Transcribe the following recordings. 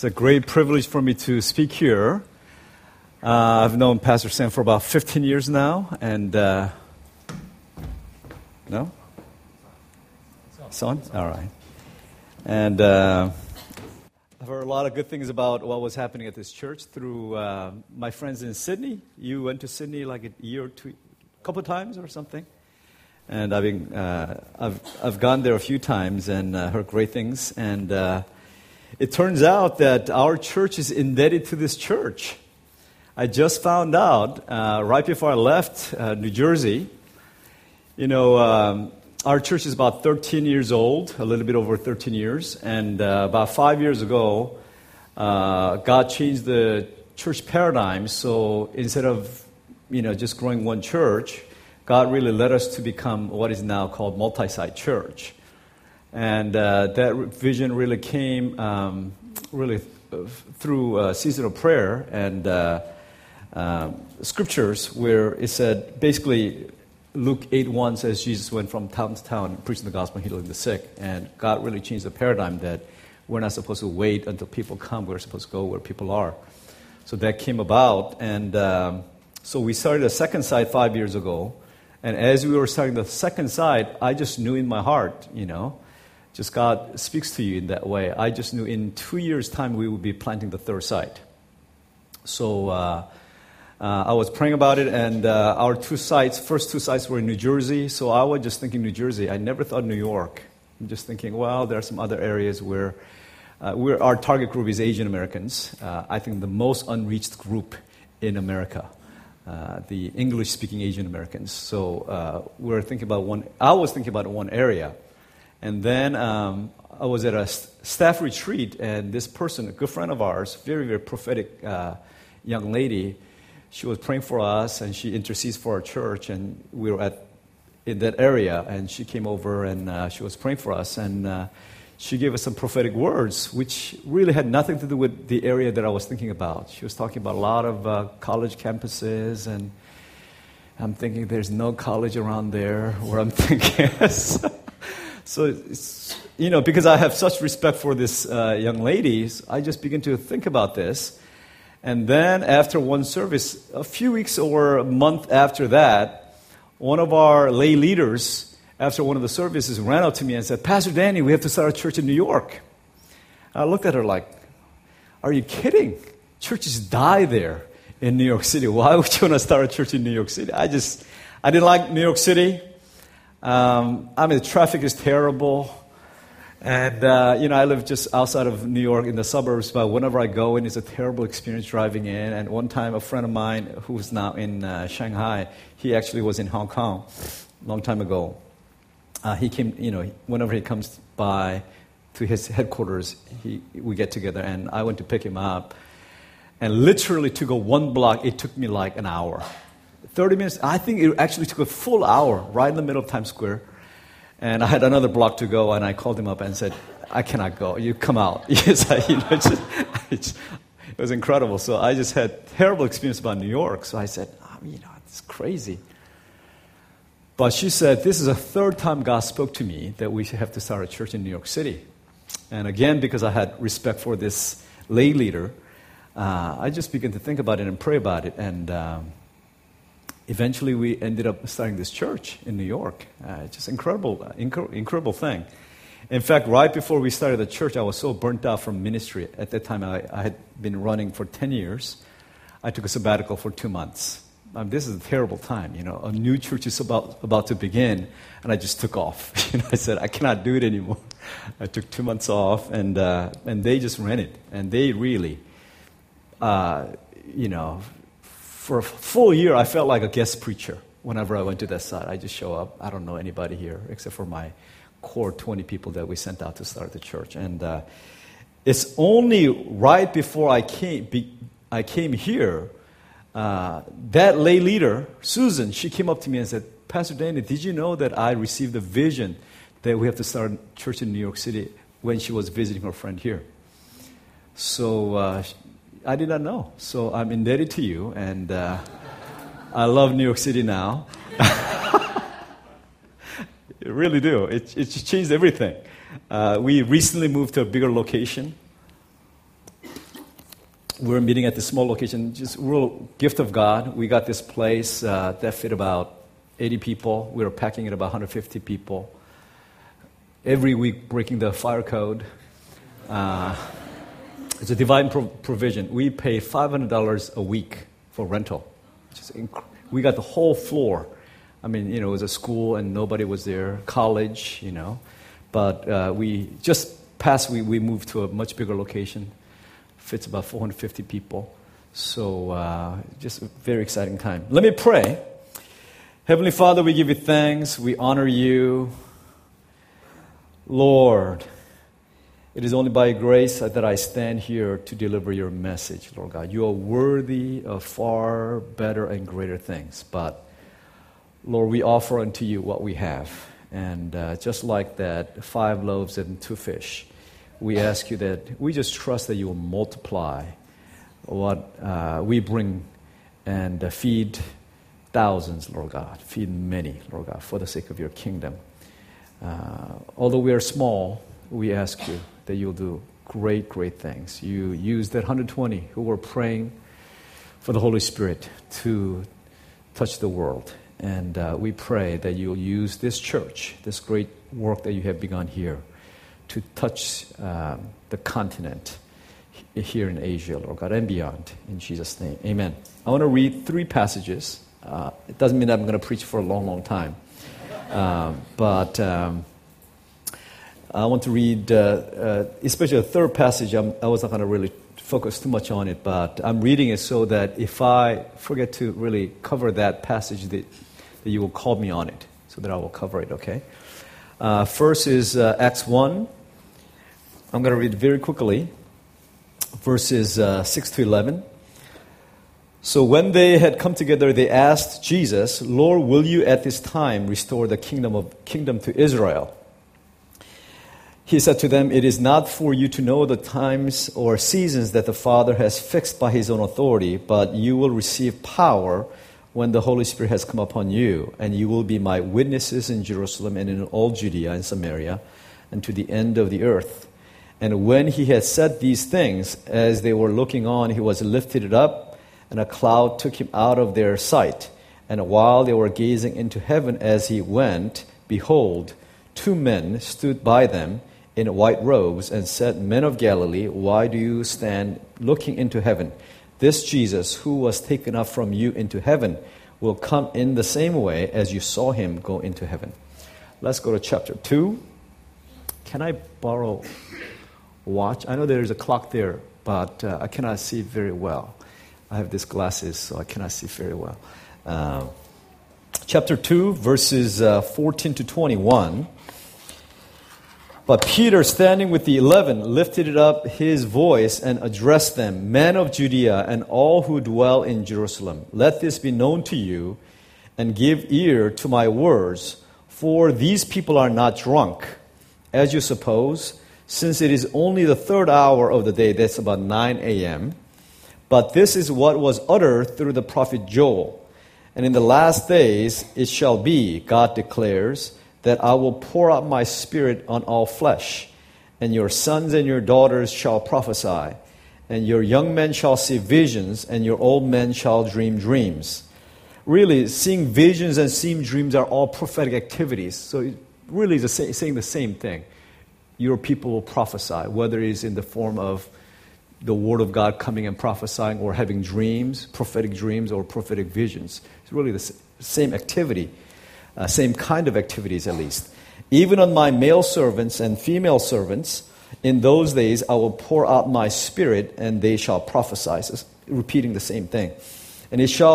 It's a great privilege for me to speak here. I've known Pastor Sam for about 15 years now, and no? Son? All right. And I've heard a lot of good things about what was happening at this church through my friends in Sydney. You went to Sydney like a year or two, a couple of times or something. And I've gone there a few times and heard great things. And it turns out that our church is indebted to this church. I just found out right before I left New Jersey. You know, our church is about 13 years old, a little bit over 13 years. And about 5 years ago, God changed the church paradigm. So instead of, just growing one church, God really led us to become what is now called multi-site church. And that vision really came through a season of prayer and scriptures where it said, basically, Luke 8:1 says Jesus went from town to town preaching the gospel and healing the sick. And God really changed the paradigm that we're not supposed to wait until people come. We're supposed to go where people are. So that came about. And so we started a second site 5 years ago. And as we were starting the second site, I just knew in my heart, just God speaks to you in that way. I just knew in 2 years' time we would be planting the third site. So I was praying about it, and our first two sites were in New Jersey. So I was just thinking New Jersey. I never thought New York. I'm just thinking, well, there are some other areas where our target group is Asian Americans. I think the most unreached group in America. The English-speaking Asian Americans. So I was thinking about one area. And then I was at a staff retreat, and this person, a good friend of ours, very, very prophetic young lady, she was praying for us, and she intercedes for our church, and we were in that area, and she came over, and she was praying for us, and she gave us some prophetic words, which really had nothing to do with the area that I was thinking about. She was talking about a lot of college campuses, and I'm thinking there's no college around there where I'm thinking. So, because I have such respect for this young lady, I just began to think about this. And then after one service, a few weeks or a month after that, one of our lay leaders, after one of the services, ran up to me and said, "Pastor Danny, we have to start a church in New York." I looked at her like, "Are you kidding? Churches die there in New York City. Why would you want to start a church in New York City?" I didn't like New York City. The traffic is terrible. And, I live just outside of New York in the suburbs, but whenever I go in, it's a terrible experience driving in. And one time, a friend of mine who's now in Shanghai, he actually was in Hong Kong a long time ago. He came, whenever he comes by to his headquarters, we get together, and I went to pick him up. And literally to go one block, it took me like an hour. 30 minutes, I think it actually took a full hour right in the middle of Times Square. And I had another block to go, and I called him up and said, "I cannot go. You come out." It was incredible. So I just had terrible experience about New York. So I said, it's crazy. But she said, "This is the third time God spoke to me that we have to start a church in New York City." And again, because I had respect for this lay leader, I just began to think about it and pray about it. And eventually, we ended up starting this church in New York. Just incredible thing. In fact, right before we started the church, I was so burnt out from ministry. At that time, I had been running for 10 years. I took a sabbatical for 2 months. This is a terrible time. A new church is about to begin, and I just took off. I said, I cannot do it anymore. I took 2 months off, and they just ran it. And they really, for a full year, I felt like a guest preacher whenever I went to that site. I just show up. I don't know anybody here except for my core 20 people that we sent out to start the church. And it's only right before I came here, that lay leader, Susan, she came up to me and said, "Pastor Danny, did you know that I received a vision that we have to start a church in New York City?" when she was visiting her friend here. So I did not know. So I'm indebted to you, and I love New York City now. I really do. It just changed everything. We recently moved to a bigger location. we're meeting at this small location, just real gift of God. We got this place that fit about 80 people. We were packing at about 150 people. Every week breaking the fire code. It's a divine provision. We pay $500 a week for rental. We got the whole floor. I mean, it was a school and nobody was there, college, But we moved to a much bigger location. Fits about 450 people. So just a very exciting time. Let me pray. Heavenly Father, we give you thanks. We honor you. Lord, it is only by grace that I stand here to deliver your message, Lord God. You are worthy of far better and greater things. But, Lord, we offer unto you what we have. And just like that, 5 loaves and 2 fish, we ask you that we just trust that you will multiply what we bring and feed thousands, Lord God. Feed many, Lord God, for the sake of your kingdom. Although we are small, we ask you that you'll do great, great things. You used that 120 who were praying for the Holy Spirit to touch the world. And we pray that you'll use this church, this great work that you have begun here, to touch the continent here in Asia, Lord God, and beyond. In Jesus' name, amen. I want to read 3 passages. It doesn't mean that I'm going to preach for a long, long time. But I want to read, especially the 3rd passage. I was not going to really focus too much on it, but I'm reading it so that if I forget to really cover that passage, that you will call me on it, so that I will cover it, okay? First is Acts 1. I'm going to read very quickly, verses 6 to 11. So when they had come together, they asked Jesus, Lord, will you at this time restore the kingdom to Israel? He said to them, it is not for you to know the times or seasons that the Father has fixed by his own authority, but you will receive power when the Holy Spirit has come upon you, and you will be my witnesses in Jerusalem and in all Judea and Samaria and to the end of the earth. And when he had said these things, as they were looking on, he was lifted up, and a cloud took him out of their sight. And while they were gazing into heaven as he went, behold, 2 men stood by them in white robes and said, Men of Galilee, why do you stand looking into heaven? This Jesus, who was taken up from you into heaven, will come in the same way as you saw him go into heaven. Let's go to chapter 2. Can I borrow a watch? I know there is a clock there, but I cannot see very well. I have these glasses, so I cannot see very well. Chapter 2, verses 14 to 21. But Peter, standing with the 11, lifted up his voice and addressed them, Men of Judea and all who dwell in Jerusalem, let this be known to you, and give ear to my words, for these people are not drunk, as you suppose, since it is only the 3rd hour of the day, that's about 9 a.m., but this is what was uttered through the prophet Joel. And in the last days it shall be, God declares, that I will pour out my Spirit on all flesh, and your sons and your daughters shall prophesy, and your young men shall see visions, and your old men shall dream dreams. Really, seeing visions and seeing dreams are all prophetic activities. So it really is saying the same thing. Your people will prophesy, whether it is in the form of the Word of God coming and prophesying, or having dreams, prophetic dreams, or prophetic visions. It's really the same activity, same kind of activities at least. Even on my male servants and female servants, in those days I will pour out my Spirit, and they shall prophesy. So repeating the same thing. And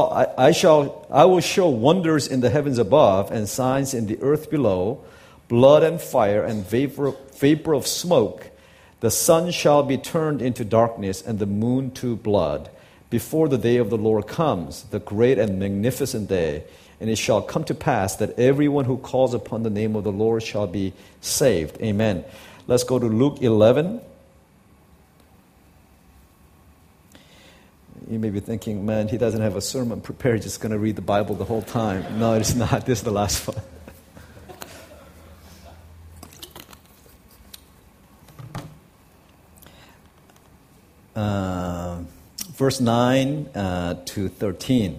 I will show wonders in the heavens above, and signs in the earth below, blood and fire and vapor of smoke. The sun shall be turned into darkness and the moon to blood before the day of the Lord comes, the great and magnificent day. And it shall come to pass that everyone who calls upon the name of the Lord shall be saved. Amen. Let's go to Luke 11. You may be thinking, man, he doesn't have a sermon prepared. He's just going to read the Bible the whole time. No, it's not. This is the last one. verse 9 to 13.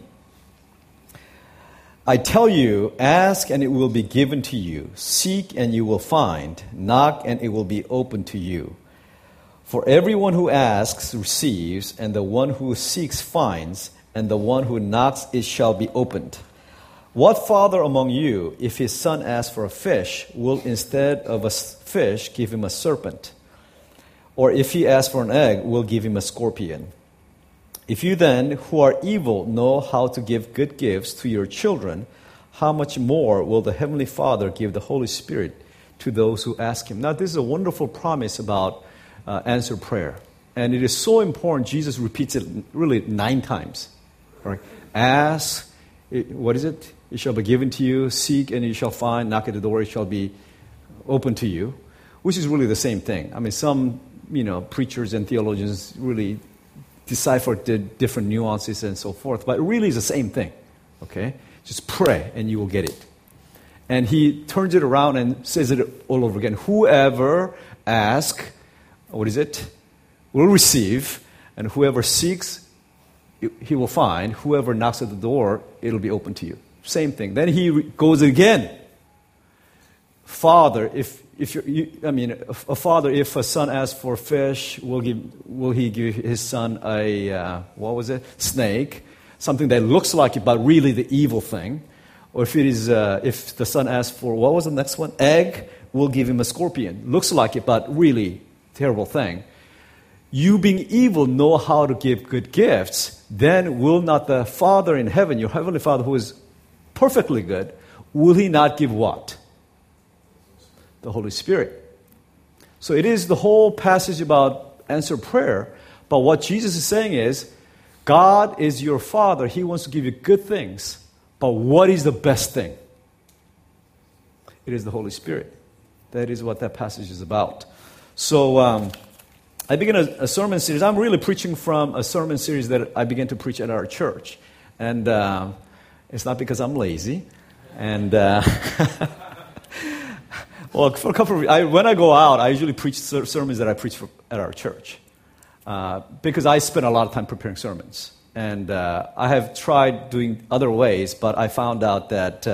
I tell you, ask and it will be given to you. Seek and you will find. Knock and it will be opened to you. For everyone who asks receives, and the one who seeks finds, and the one who knocks it shall be opened. What father among you, if his son asks for a fish, will instead of a fish give him a serpent? Or if he asks for an egg, will give him a scorpion? If you then, who are evil, know how to give good gifts to your children, how much more will the Heavenly Father give the Holy Spirit to those who ask Him? Now, this is a wonderful promise about answered prayer. And it is so important, Jesus repeats it really 9 times. Right? Ask, what is it? It shall be given to you. Seek and you shall find. Knock at the door, it shall be open to you. Which is really the same thing. I mean, some preachers and theologians really decipher the different nuances and so forth, but it really is the same thing. Okay? Just pray and you will get it. And he turns it around and says it all over again. Whoever asks, will receive, and whoever seeks, he will find. Whoever knocks at the door, it'll be open to you. Same thing. Then he goes again. Father, if a son asks for fish, will he give his son a snake, something that looks like it but really the evil thing? Or if the son asks for what was the next one, egg, will give him a scorpion, looks like it but really terrible thing. You being evil know how to give good gifts, then will not the Father in heaven, your heavenly Father who is perfectly good, will he not give what? The Holy Spirit. So it is the whole passage about answered prayer, but what Jesus is saying is, God is your Father. He wants to give you good things, but what is the best thing? It is the Holy Spirit. That is what that passage is about. So I began a sermon series. I'm really preaching from a sermon series that I began to preach at our church. And it's not because I'm lazy. And well, for a couple of when I go out, I usually preach sermons that I preach at our church. Because I spend a lot of time preparing sermons. And I have tried doing other ways, but I found out that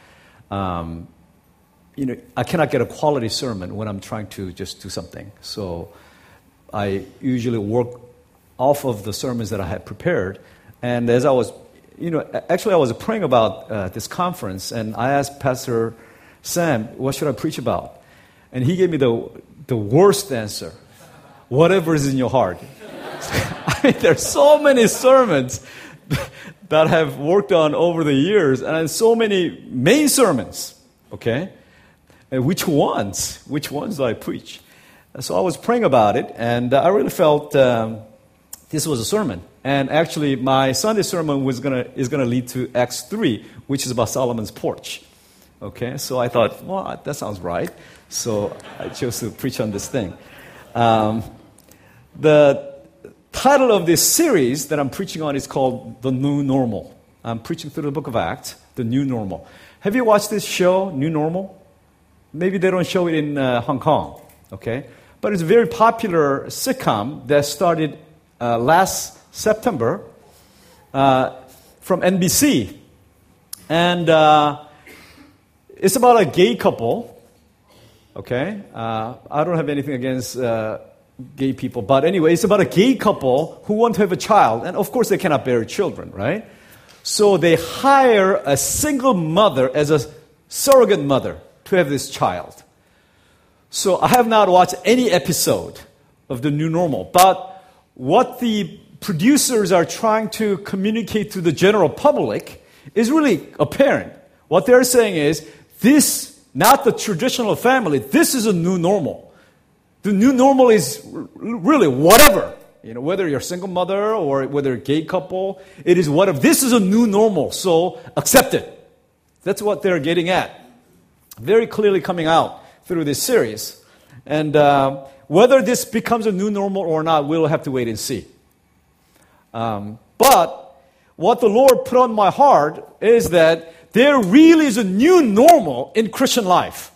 I cannot get a quality sermon when I'm trying to just do something. So I usually work off of the sermons that I had prepared. And as I was, actually I was praying about this conference, and I asked Pastor Sam, what should I preach about? And he gave me the worst answer. Whatever is in your heart. I mean, there's so many sermons that I have worked on over the years, and so many main sermons. Okay? And which ones do I preach? So I was praying about it, and I really felt this was a sermon. And actually, my Sunday sermon is gonna lead to Acts 3, which is about Solomon's porch. Okay, so I thought, well, that sounds right. So I chose to preach on this thing. The title of this series that I'm preaching on is called The New Normal. I'm preaching through the book of Acts, The New Normal. Have you watched this show, New Normal? Maybe they don't show it in Hong Kong, okay? But it's a very popular sitcom that started last September from NBC. And it's about a gay couple, okay? I don't have anything against gay people, but anyway, it's about a gay couple who want to have a child, and of course they cannot bear children, right? So they hire a single mother as a surrogate mother to have this child. So I have not watched any episode of The New Normal, but what the producers are trying to communicate to the general public is really apparent. What they're saying is, this, not the traditional family, this is a new normal. The new normal is really whatever. Whether you're a single mother or whether a gay couple, it is whatever. This is a new normal, so accept it. That's what they're getting at. Very clearly coming out through this series. And whether this becomes a new normal or not, we'll have to wait and see. But what the Lord put on my heart is that there really is a new normal in Christian life.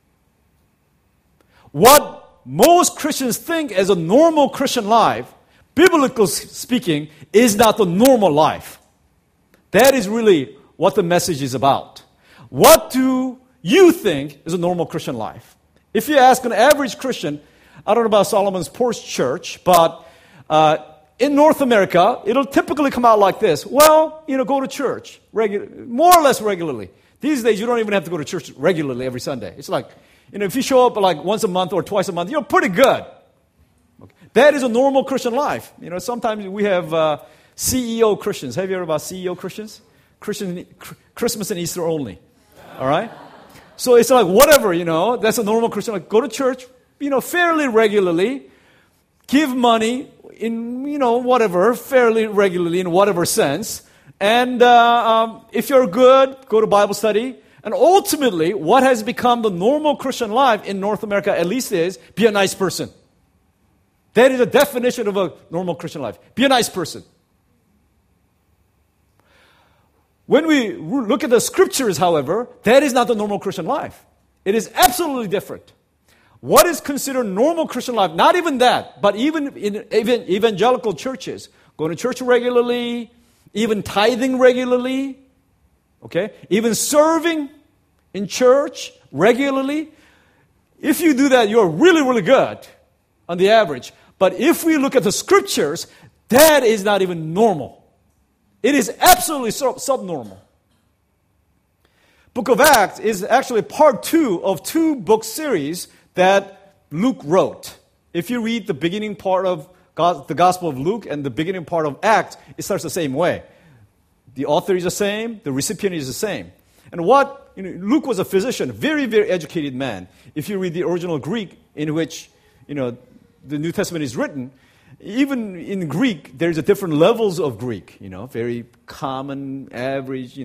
What most Christians think as a normal Christian life, biblical speaking, is not the normal life. That is really what the message is about. What do you think is a normal Christian life? If you ask an average Christian, I don't know about Solomon's Porch Church, but in North America, it'll typically come out like this. Well, go to church more or less regularly. These days, you don't even have to go to church regularly every Sunday. It's like, if you show up like once a month or twice a month, you're pretty good. Okay. That is a normal Christian life. Sometimes we have CEO Christians. Have you heard about CEO Christians? Christmas and Easter only. All right? So it's like whatever, that's a normal Christian life. Go to church, fairly regularly. Give money in, whatever, fairly regularly in whatever sense. And if you're good, go to Bible study. And ultimately, what has become the normal Christian life in North America, at least, is be a nice person. That is the definition of a normal Christian life. Be a nice person. When we look at the scriptures, however, that is not the normal Christian life. It is absolutely different. What is considered normal Christian life? Not even that, but even in evangelical churches, going to church regularly, even tithing regularly, okay, even serving in church regularly. If you do that, you're really, really good on the average. But if we look at the scriptures, that is not even normal. It is absolutely subnormal. Book of Acts is actually part 2 of 2-book series that Luke wrote. If you read the beginning part of the Gospel of Luke and the beginning part of Acts, it starts the same way. The author is the same, the recipient is the same. And Luke was a physician, very, very educated man. If you read the original Greek in which, the New Testament is written, even in Greek, there's a different levels of Greek, very common, average,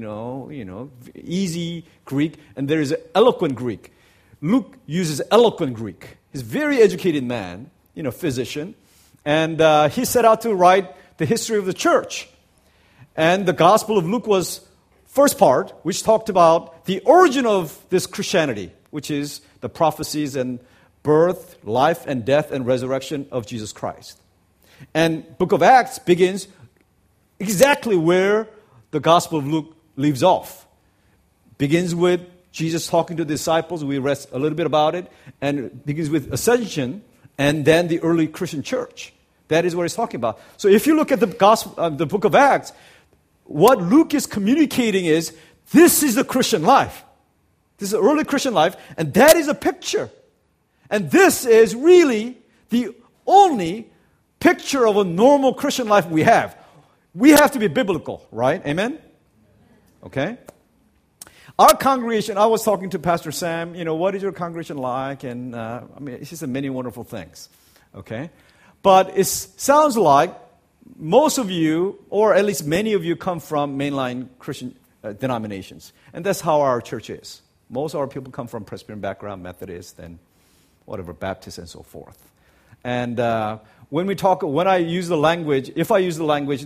easy Greek, and there is eloquent Greek. Luke uses eloquent Greek. He's a very educated man, physician, and he set out to write the history of the church. And the Gospel of Luke was first part, which talked about the origin of this Christianity, which is the prophecies and birth, life, and death and resurrection of Jesus Christ. And Book of Acts begins exactly where the Gospel of Luke leaves off. Begins with Jesus talking to the disciples. We read a little bit about it. And it begins with ascension and then the early Christian church. That is what he's talking about. So if you look at the Book of Acts, what Luke is communicating is this is the Christian life. This is the early Christian life. And that is a picture. And this is really the only picture of a normal Christian life we have. We have to be biblical, right? Amen? Okay? Our congregation, I was talking to Pastor Sam, what is your congregation like? And he said many wonderful things, okay? But it sounds like most of you, or at least many of you, come from mainline Christian denominations. And that's how our church is. Most of our people come from Presbyterian background, Methodist, and whatever, Baptist, and so forth. And when I use the language, if I use the language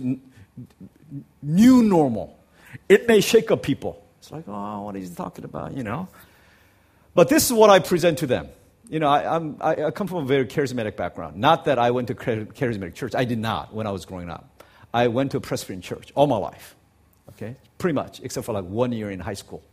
new normal, it may shake up people. It's like, oh, what is he talking about, But this is what I present to them. I come from a very charismatic background. Not that I went to charismatic church. I did not when I was growing up. I went to a Presbyterian church all my life, okay? Pretty much, except for like 1 year in high school.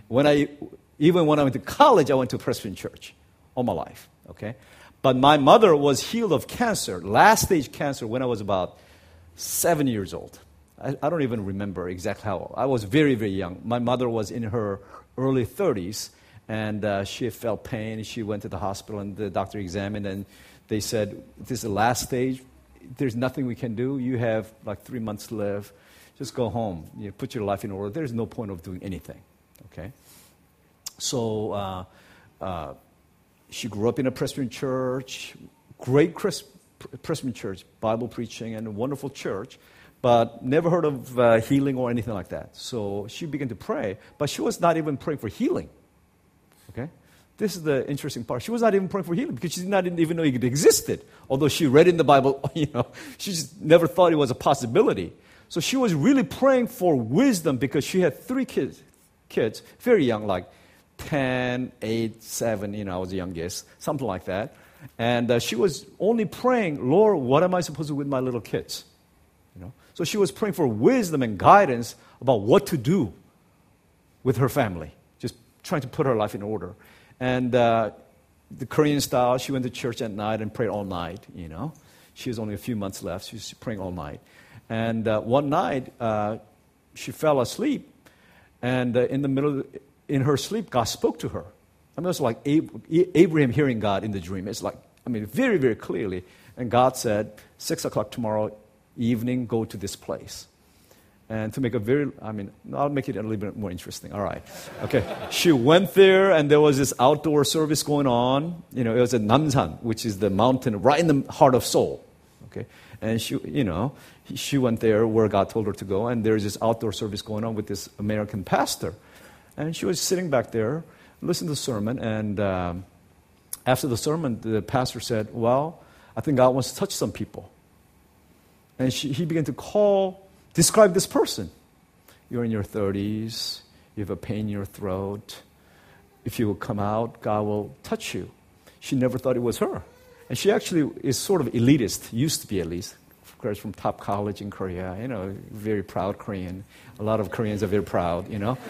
Even when I went to college, I went to a Presbyterian church all my life, okay? But my mother was healed of cancer, last stage cancer, when I was about 7 years old. I don't even remember exactly how old. I was very, very young. My mother was in her early 30s, and she felt pain. She went to the hospital, and the doctor examined, and they said, this is the last stage. There's nothing we can do. You have like 3 months to live. Just go home. Put your life in order. There's no point of doing anything, okay? So she grew up in a Presbyterian church, great Presbyterian church, Bible preaching, and a wonderful church, but never heard of healing or anything like that. So she began to pray, but she was not even praying for healing. Okay? This is the interesting part. She was not even praying for healing because she did not even know it existed. Although she read in the Bible, she just never thought it was a possibility. So she was really praying for wisdom because she had 3 kids, very young, like 10, 8, 7, I was the youngest, something like that. And she was only praying, Lord, what am I supposed to do with my little kids? So she was praying for wisdom and guidance about what to do with her family, just trying to put her life in order. And the Korean style, she went to church at night and prayed all night, She was only a few months left. She was praying all night. And one night, she fell asleep. And in her sleep, God spoke to her. It was like Abraham hearing God in the dream. It's like, very, very clearly. And God said, 6 o'clock tomorrow evening, go to this place. And to make I'll make it a little bit more interesting. All right. Okay. She went there, and there was this outdoor service going on. It was at Namsan, which is the mountain right in the heart of Seoul. Okay. And she went there where God told her to go, and there's this outdoor service going on with this American pastor. And she was sitting back there, listening to the sermon, and after the sermon, the pastor said, well, I think God wants to touch some people. And he began to describe this person. You're in your 30s, you have a pain in your throat. If you will come out, God will touch you. She never thought it was her. And she actually is sort of elitist, used to be at least. Of course, from top college in Korea, very proud Korean. A lot of Koreans are very proud,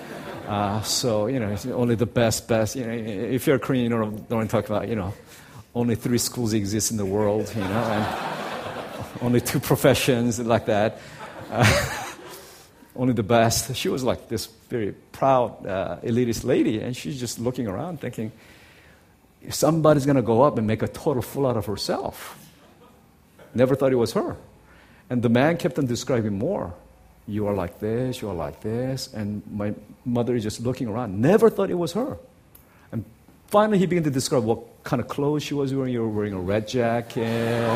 So, only the best. If you're a Korean, you don't want to talk about, only 3 schools exist in the world, and only 2 professions like that. Only the best. She was like this very proud, elitist lady, and she's just looking around thinking, somebody's going to go up and make a total fool out of herself. Never thought it was her. And the man kept on describing more. You are like this, you are like this. And my mother is just looking around. Never thought it was her. And finally he began to describe what kind of clothes she was wearing. You were wearing a red jacket.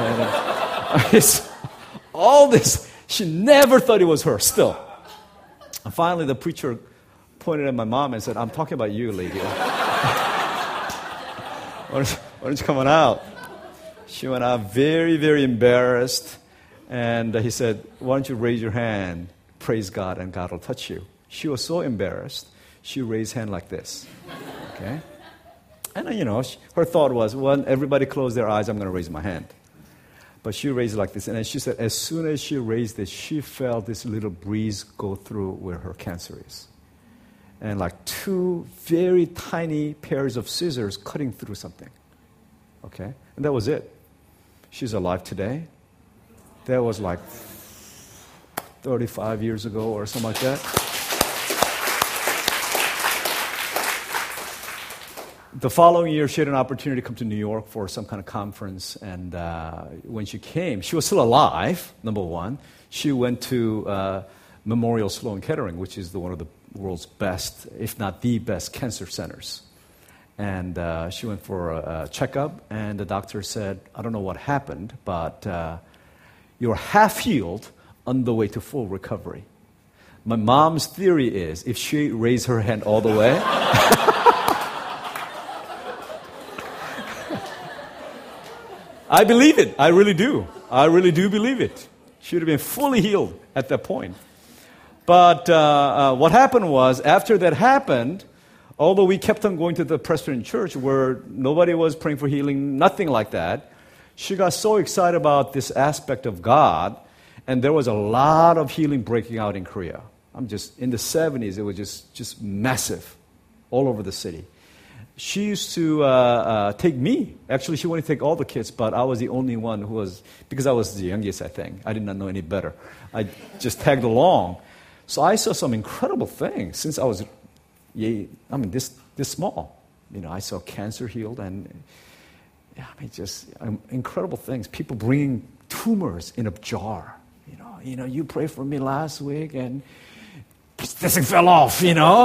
All this. She never thought it was her, still. And finally the preacher pointed at my mom and said, I'm talking about you, lady. Why don't you come on out? She went out very, very embarrassed. And he said, why don't you raise your hand, praise God, and God will touch you. She was so embarrassed, she raised hand like this. Okay? And, her thought was, when everybody closed their eyes, I'm going to raise my hand. But she raised it like this. And she said, as soon as she raised it, she felt this little breeze go through where her cancer is. And like 2 very tiny pairs of scissors cutting through something. Okay? And that was it. She's alive today. That was like 35 years ago or something like that. The following year, she had an opportunity to come to New York for some kind of conference. And when she came, she was still alive, number one. She went to Memorial Sloan Kettering, which is one of the world's best, if not the best, cancer centers. And she went for a checkup, and the doctor said, I don't know what happened, but you're half healed on the way to full recovery. My mom's theory is, if she raised her hand all the way, I believe it. I really do. I really do believe it. She would have been fully healed at that point. But what happened was, after that happened, although we kept on going to the Presbyterian church where nobody was praying for healing, nothing like that, she got so excited about this aspect of God, and there was a lot of healing breaking out in Korea. In the 70s, it was just massive all over the city. She used to take me. Actually, she wanted to take all the kids, but I was the only one who was, because I was the youngest, I think. I did not know any better. I just tagged along. So I saw some incredible things since I was, this small. I saw cancer healed and, just incredible things. People bringing tumors in a jar. You prayed for me last week and this thing fell off,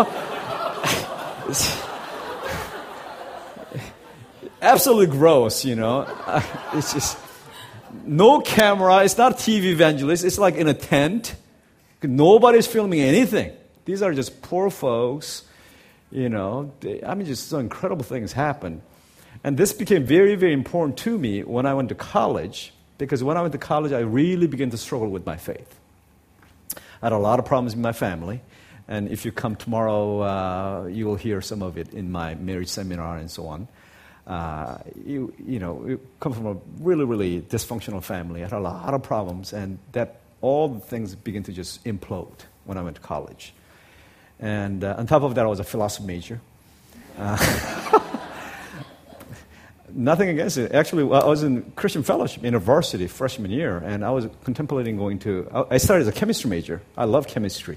Absolutely gross, It's just no camera. It's not TV evangelist. It's like in a tent. Nobody's filming anything. These are just poor folks, just so incredible things happen. And this became very, very important to me when I went to college, because when I went to college, I really began to struggle with my faith. I had a lot of problems in my family, and if you come tomorrow, you will hear some of it in my marriage seminar and so on. You come from a really, really dysfunctional family. I had a lot of problems, and that all the things begin to just implode when I went to college. And on top of that, I was a philosophy major. Nothing against it. Actually, I was in Christian Fellowship University freshman year, and I was contemplating going to. I started as a chemistry major. I love chemistry.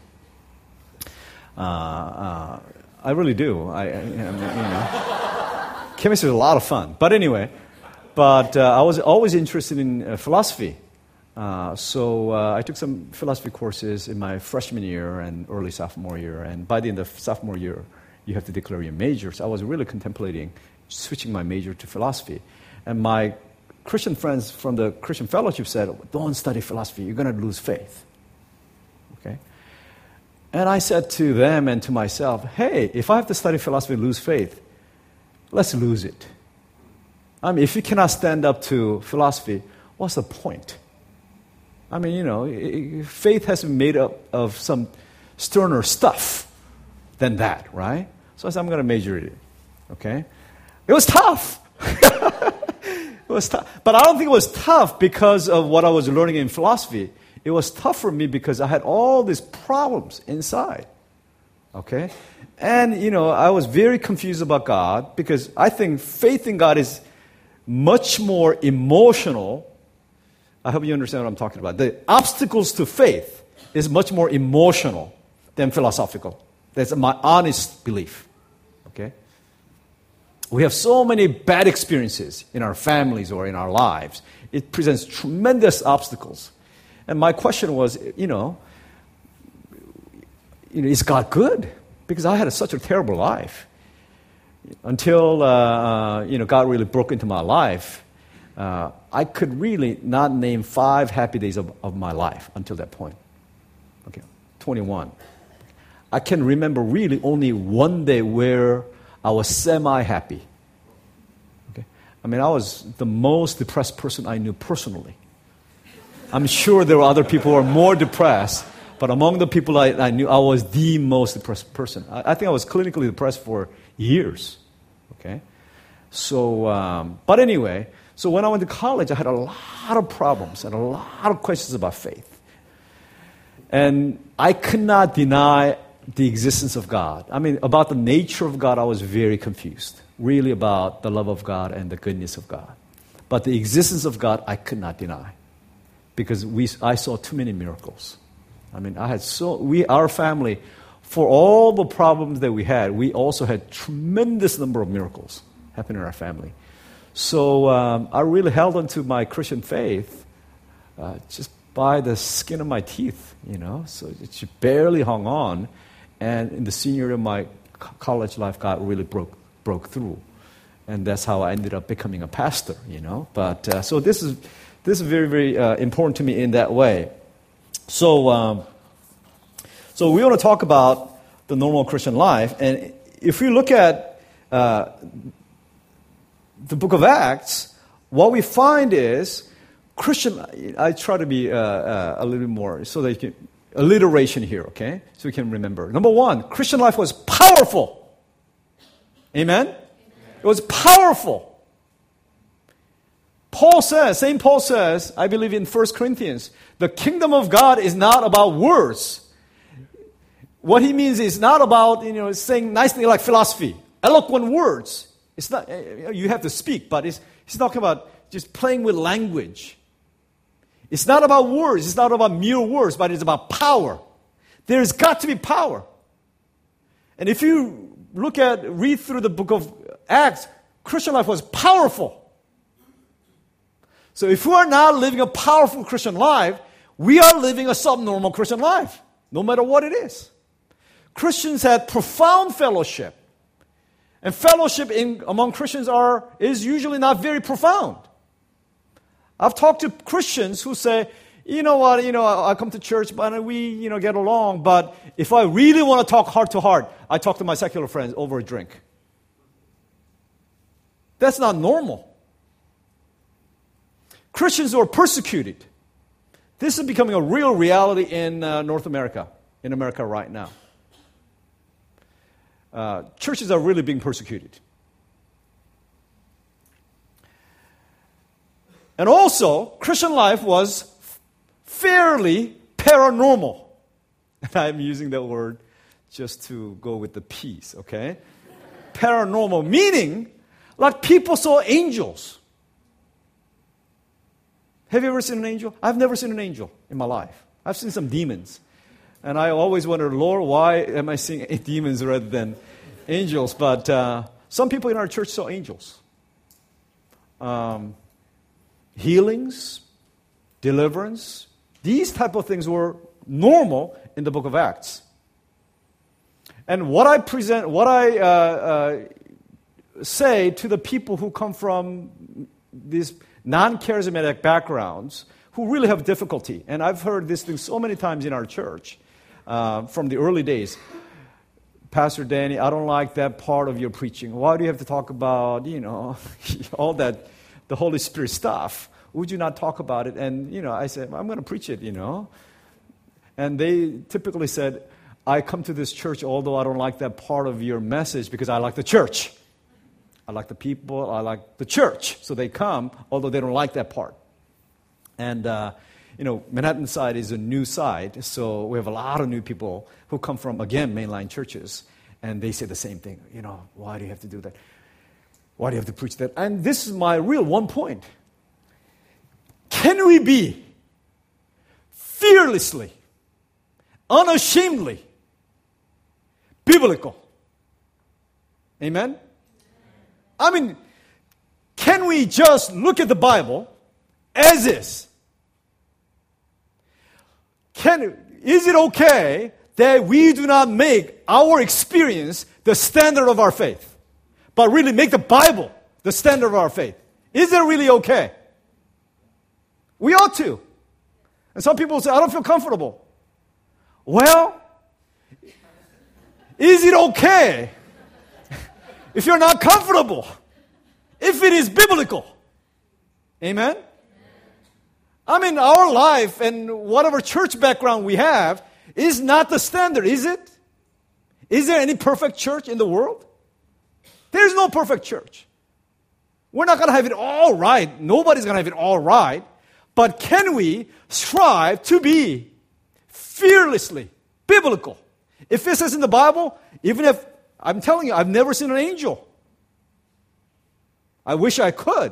I really do. Chemistry is a lot of fun. But anyway, I was always interested in philosophy. So I took some philosophy courses in my freshman year and early sophomore year. And by the end of sophomore year, you have to declare your major. So I was really contemplating switching my major to philosophy. And my Christian friends from the Christian Fellowship said, don't study philosophy. You're going to lose faith. Okay? And I said to them and to myself, hey, if I have to study philosophy and lose faith, let's lose it. I mean, if you cannot stand up to philosophy, what's the point? I mean, faith has been made up of some sterner stuff than that, right? So I said, I'm going to major in it. Okay? It was tough. It was tough. But I don't think it was tough because of what I was learning in philosophy. It was tough for me because I had all these problems inside. Okay? And, I was very confused about God because I think faith in God is much more emotional. I hope you understand what I'm talking about. The obstacles to faith is much more emotional than philosophical. That's my honest belief. Okay? We have so many bad experiences in our families or in our lives. It presents tremendous obstacles. And my question was, is God good? Because I had such a terrible life. Until, God really broke into my life, I could really not name 5 happy days of my life until that point. Okay, 21. I can remember really only one day where I was semi-happy. Okay? I mean, I was the most depressed person I knew personally. I'm sure there were other people who were more depressed, but among the people I knew, I was the most depressed person. I think I was clinically depressed for years. Okay? So, but anyway, so when I went to college, I had a lot of problems and a lot of questions about faith. And I could not deny the existence of God. I mean, about the nature of God, I was very confused. Really about the love of God and the goodness of God. But the existence of God, I could not deny. Because I saw too many miracles. I mean, our family, for all the problems that we had, we also had tremendous number of miracles happen in our family. So I really held on to my Christian faith just by the skin of my teeth, So it barely hung on. And in the senior year of my college life, God really broke through. And that's how I ended up becoming a pastor, But so this is very, very important to me in that way. So we want to talk about the normal Christian life. And if we look at the book of Acts, what we find is I try to be a little bit more so that you can, alliteration here, okay? So we can remember. Number 1, Christian life was powerful. Amen? It was powerful. St. Paul says, I believe in 1 Corinthians, the kingdom of God is not about words. What he means is not about, saying nice things like philosophy, eloquent words. It's not, you have to speak, but he's talking about just playing with language. It's not about words. It's not about mere words, but it's about power. There's got to be power. And if you read through the book of Acts, Christian life was powerful. So if we are not living a powerful Christian life, we are living a subnormal Christian life, no matter what it is. Christians had profound fellowship. And fellowship among Christians is usually not very profound. I've talked to Christians who say, you know what, I come to church, but we, get along. But if I really want to talk heart to heart, I talk to my secular friends over a drink. That's not normal. Christians who are persecuted. This is becoming a real reality in North America, in America right now. Churches are really being persecuted. And also, Christian life was fairly paranormal. And I'm using that word just to go with the peace, okay? Paranormal, meaning like people saw angels. Have you ever seen an angel? I've never seen an angel in my life. I've seen some demons. And I always wonder, Lord, why am I seeing demons rather than angels? But some people in our church saw angels. Healings, deliverance, these type of things were normal in the book of Acts. And what I say to the people who come from these non-charismatic backgrounds, who really have difficulty, and I've heard this thing so many times in our church from the early days, Pastor Danny, I don't like that part of your preaching. Why do you have to talk about, all that, the Holy Spirit stuff? Would you not talk about it? And, I said, I'm going to preach it, And they typically said, I come to this church although I don't like that part of your message because I like the church. I like the people, I like the church. So they come although they don't like that part. And, Manhattan side is a new side, so we have a lot of new people who come from, again, mainline churches. And they say the same thing, why do you have to do that? Why do you have to preach that? And this is my real one point. Can we be fearlessly, unashamedly biblical? Amen? I mean, can we just look at the Bible as is? Is it okay that we do not make our experience the standard of our faith, but really make the Bible the standard of our faith? Is it really okay? We ought to. And some people say, I don't feel comfortable. Well, is it okay if you're not comfortable? If it is biblical? Amen? I mean, our life and whatever church background we have is not the standard, is it? Is there any perfect church in the world? There's no perfect church. We're not going to have it all right. Nobody's going to have it all right. But can we strive to be fearlessly biblical? If it says in the Bible, even if, I'm telling you, I've never seen an angel. I wish I could.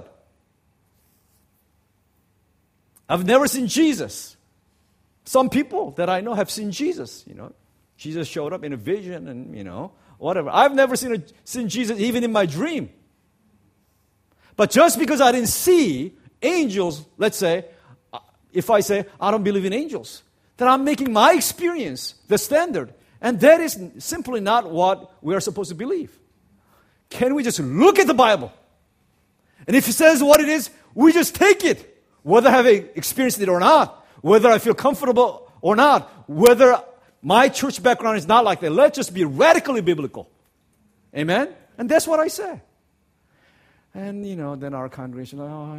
I've never seen Jesus. Some people that I know have seen Jesus, Jesus showed up in a vision and, whatever. I've never seen Jesus even in my dream. But just because I didn't see angels, let's say, if I say, I don't believe in angels, then I'm making my experience the standard. And that is simply not what we are supposed to believe. Can we just look at the Bible? And if it says what it is, we just take it. Whether I have experienced it or not, whether I feel comfortable or not, whether my church background is not like that. Let's just be radically biblical. Amen? And that's what I say. And, then our congregation,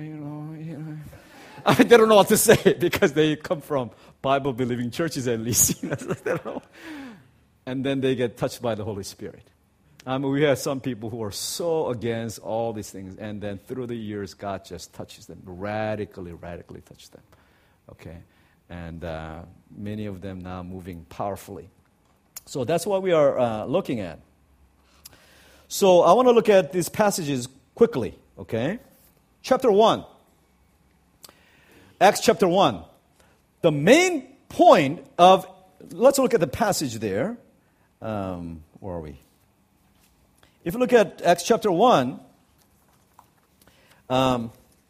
they don't know what to say because they come from Bible-believing churches at least. They don't know. And then they get touched by the Holy Spirit. We have some people who are so against all these things, and then through the years, God just touches them, radically touches them. Okay? And many of them now moving powerfully. So that's what we are looking at. So I want to look at these passages quickly, okay? Chapter 1. Acts chapter 1. The main point of, let's look at the passage there. Where are we? If you look at Acts chapter 1, the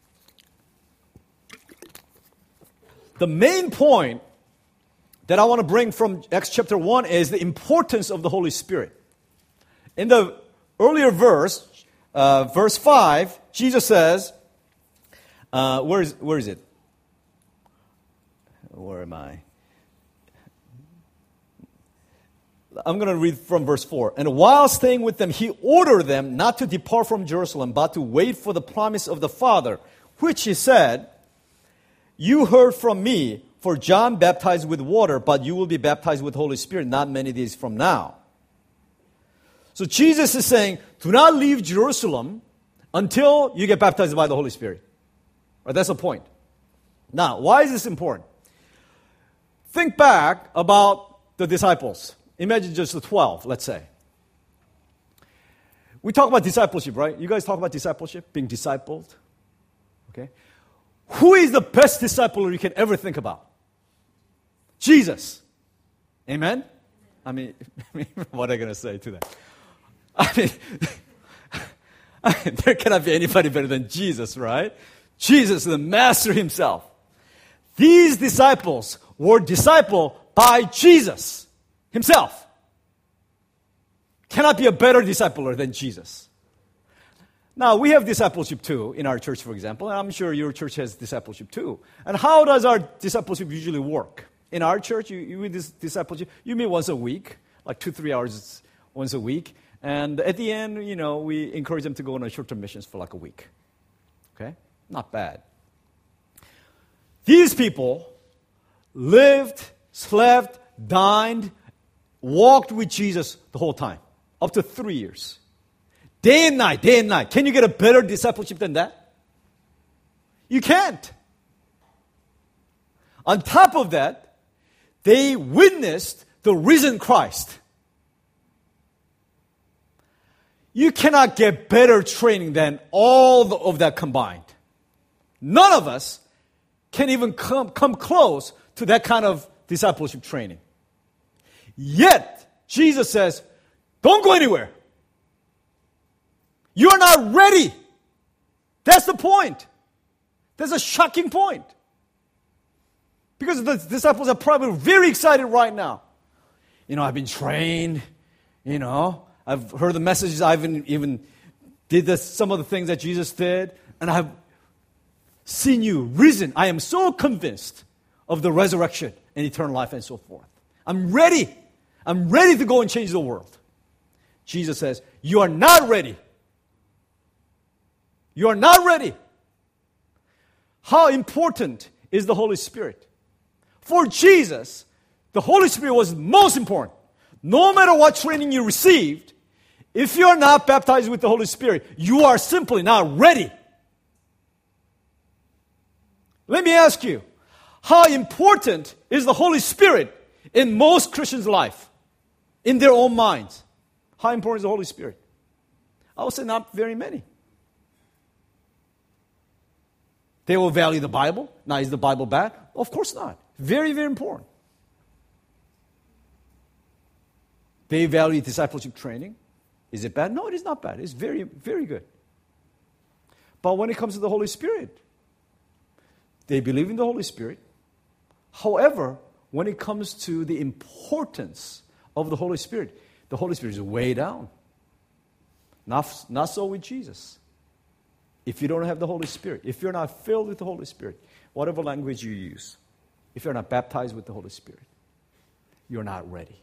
main point that I want to bring from Acts chapter 1 is the importance of the Holy Spirit. In the earlier verse, verse 5, Jesus says, where is it? Where am I? I'm going to read from verse 4. And while staying with them, he ordered them not to depart from Jerusalem, but to wait for the promise of the Father, which he said, you heard from me, for John baptized with water, but you will be baptized with Holy Spirit not many days from now. So Jesus is saying, do not leave Jerusalem until you get baptized by the Holy Spirit. Right, that's the point. Now, why is this important? Think back about the disciples. Imagine just the 12, let's say. We talk about discipleship, right? You guys talk about discipleship, being discipled. Okay? Who is the best discipler you can ever think about? Jesus. Amen? I mean, what am I going to say to that? I mean, there cannot be anybody better than Jesus, right? Jesus, the Master himself. These disciples were discipled by Jesus himself. Cannot be a better discipler than Jesus. Now, we have discipleship too in our church, for example, and I'm sure your church has discipleship too. And how does our discipleship usually work? In our church, you with this discipleship, you meet once a week, like 2-3 hours once a week. And at the end, we encourage them to go on a short-term missions for like a week. Okay? Not bad. These people lived, slept, dined, walked with Jesus the whole time, up to 3 years. Day and night, day and night. Can you get a better discipleship than that? You can't. On top of that, they witnessed the risen Christ. You cannot get better training than all of that combined. None of us can even come close to that kind of discipleship training. Yet, Jesus says, don't go anywhere. You're not ready. That's the point. That's a shocking point. Because the disciples are probably very excited right now. I've been trained, I've heard the messages, I've even did some of the things that Jesus did, and I've seen you risen. I am so convinced of the resurrection and eternal life and so forth. I'm ready. I'm ready to go and change the world. Jesus says, you are not ready. You are not ready. How important is the Holy Spirit? For Jesus, the Holy Spirit was most important. No matter what training you received, if you are not baptized with the Holy Spirit, you are simply not ready. Let me ask you, how important is the Holy Spirit in most Christians' life, in their own minds? How important is the Holy Spirit? I would say not very many. They will value the Bible. Now, is the Bible bad? Of course not. Very, very important. They value discipleship training. Is it bad? No, it is not bad. It's very, very good. But when it comes to the Holy Spirit, they believe in the Holy Spirit. However, when it comes to the importance of the Holy Spirit is way down. Not so with Jesus. If you don't have the Holy Spirit, if you're not filled with the Holy Spirit, whatever language you use, if you're not baptized with the Holy Spirit, you're not ready.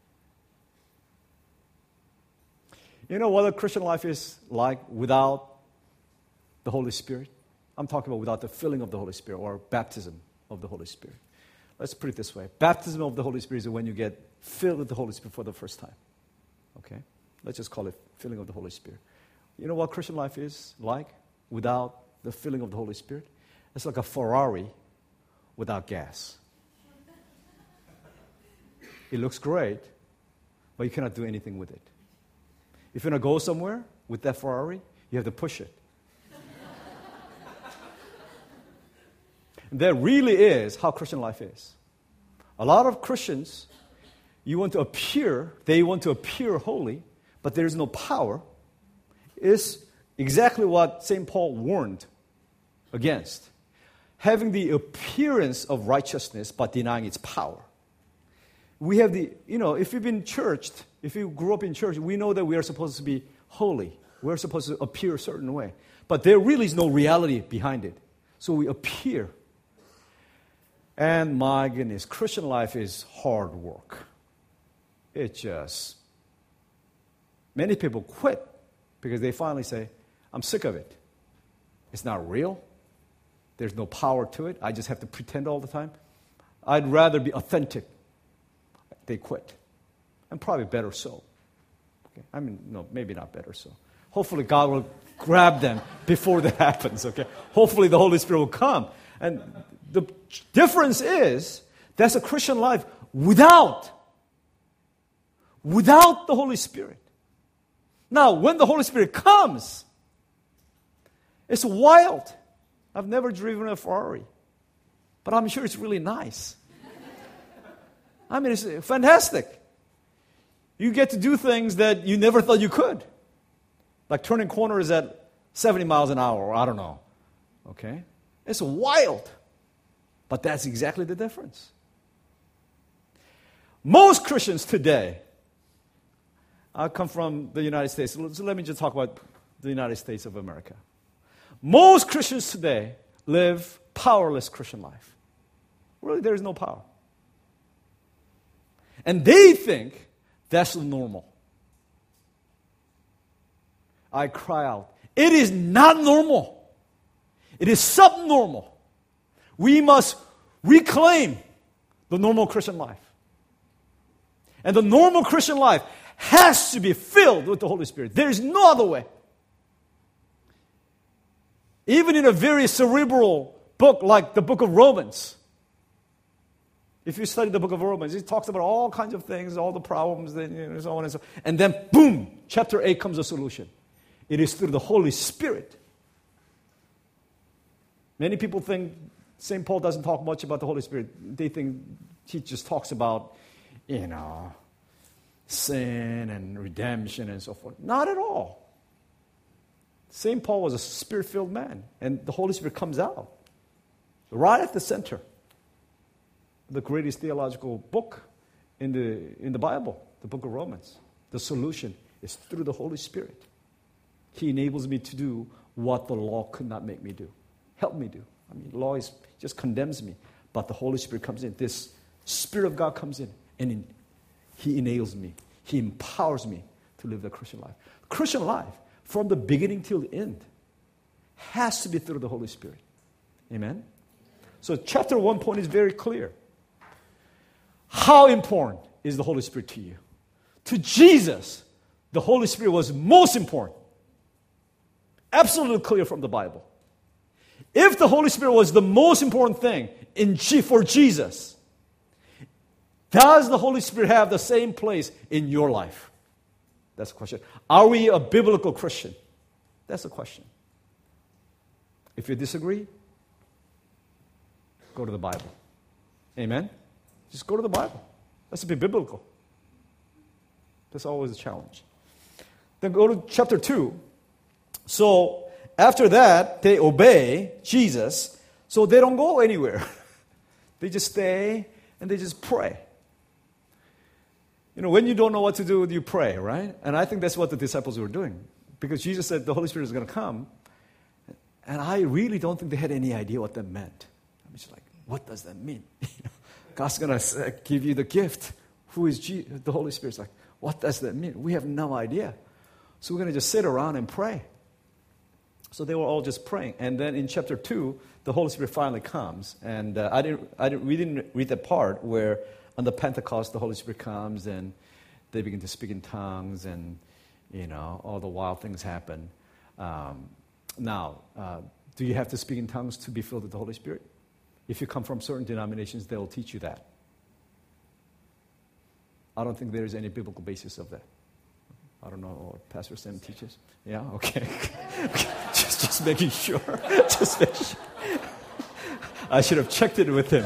You know what a Christian life is like without the Holy Spirit? I'm talking about without the filling of the Holy Spirit or baptism of the Holy Spirit. Let's put it this way. Baptism of the Holy Spirit is when you get filled with the Holy Spirit for the first time. Okay? Let's just call it filling of the Holy Spirit. You know what Christian life is like without the filling of the Holy Spirit? It's like a Ferrari without gas. It looks great, but you cannot do anything with it. If you're going to go somewhere with that Ferrari, you have to push it. That really is how Christian life is. A lot of Christians, they want to appear holy, but there is no power. It's exactly what St. Paul warned against. Having the appearance of righteousness, but denying its power. We have if you've been churched, if you grew up in church, we know that we are supposed to be holy. We're supposed to appear a certain way. But there really is no reality behind it. So we appear. And my goodness, Christian life is hard work. Many people quit because they finally say, I'm sick of it. It's not real. There's no power to it. I just have to pretend all the time. I'd rather be authentic. They quit. And probably better so. Okay? No, maybe not better so. Hopefully God will grab them before that happens, okay? Hopefully the Holy Spirit will come. And the difference is, that's a Christian life without the Holy Spirit. Now, when the Holy Spirit comes, it's wild. I've never driven a Ferrari, but I'm sure it's really nice. I mean, it's fantastic. You get to do things that you never thought you could. Like turning corners at 70 miles an hour, or I don't know. Okay? It's wild. But that's exactly the difference. Most Christians today, I come from the United States, so let me just talk about the United States of America. Most Christians today live powerless Christian life. Really, there is no power. And they think that's normal. I cry out, it is not normal. It is subnormal. We must reclaim the normal Christian life. And the normal Christian life has to be filled with the Holy Spirit. There is no other way. Even in a very cerebral book like the book of Romans, if you study the book of Romans, it talks about all kinds of things, all the problems, and so on and so on. And then, boom, chapter 8 comes a solution. It is through the Holy Spirit. Many people think St. Paul doesn't talk much about the Holy Spirit. They think he just talks about, sin and redemption and so forth. Not at all. St. Paul was a Spirit-filled man, and the Holy Spirit comes out right at the center. The greatest theological book in the Bible, the book of Romans. The solution is through the Holy Spirit. He enables me to do what the law could not make me do. Help me do. I mean, law just condemns me, but the Holy Spirit comes in. This Spirit of God comes in, and He enables me. He empowers me to live the Christian life. Christian life, from the beginning till the end, has to be through the Holy Spirit. Amen? So chapter 1 point is very clear. How important is the Holy Spirit to you? To Jesus, the Holy Spirit was most important. Absolutely clear from the Bible. If the Holy Spirit was the most important thing for Jesus, does the Holy Spirit have the same place in your life? That's the question. Are we a biblical Christian? That's the question. If you disagree, go to the Bible. Amen? Just go to the Bible. Let's be biblical. That's always a challenge. Then go to chapter 2. So after that, they obey Jesus, so they don't go anywhere. They just stay and they just pray. When you don't know what to do, you pray, right? And I think that's what the disciples were doing. Because Jesus said the Holy Spirit is going to come. And I really don't think they had any idea what that meant. I'm just like, what does that mean? God's going to give you the gift. Who is Jesus? The Holy Spirit's like, what does that mean? We have no idea. So we're going to just sit around and pray. So they were all just praying. And then in chapter 2, the Holy Spirit finally comes. And we didn't read that part where on the Pentecost, the Holy Spirit comes and they begin to speak in tongues and, all the wild things happen. Now, do you have to speak in tongues to be filled with the Holy Spirit? If you come from certain denominations, they'll teach you that. I don't think there is any biblical basis of that. I don't know what Pastor Sam teaches. Yeah? Okay. just making sure. Just making sure. I should have checked it with him.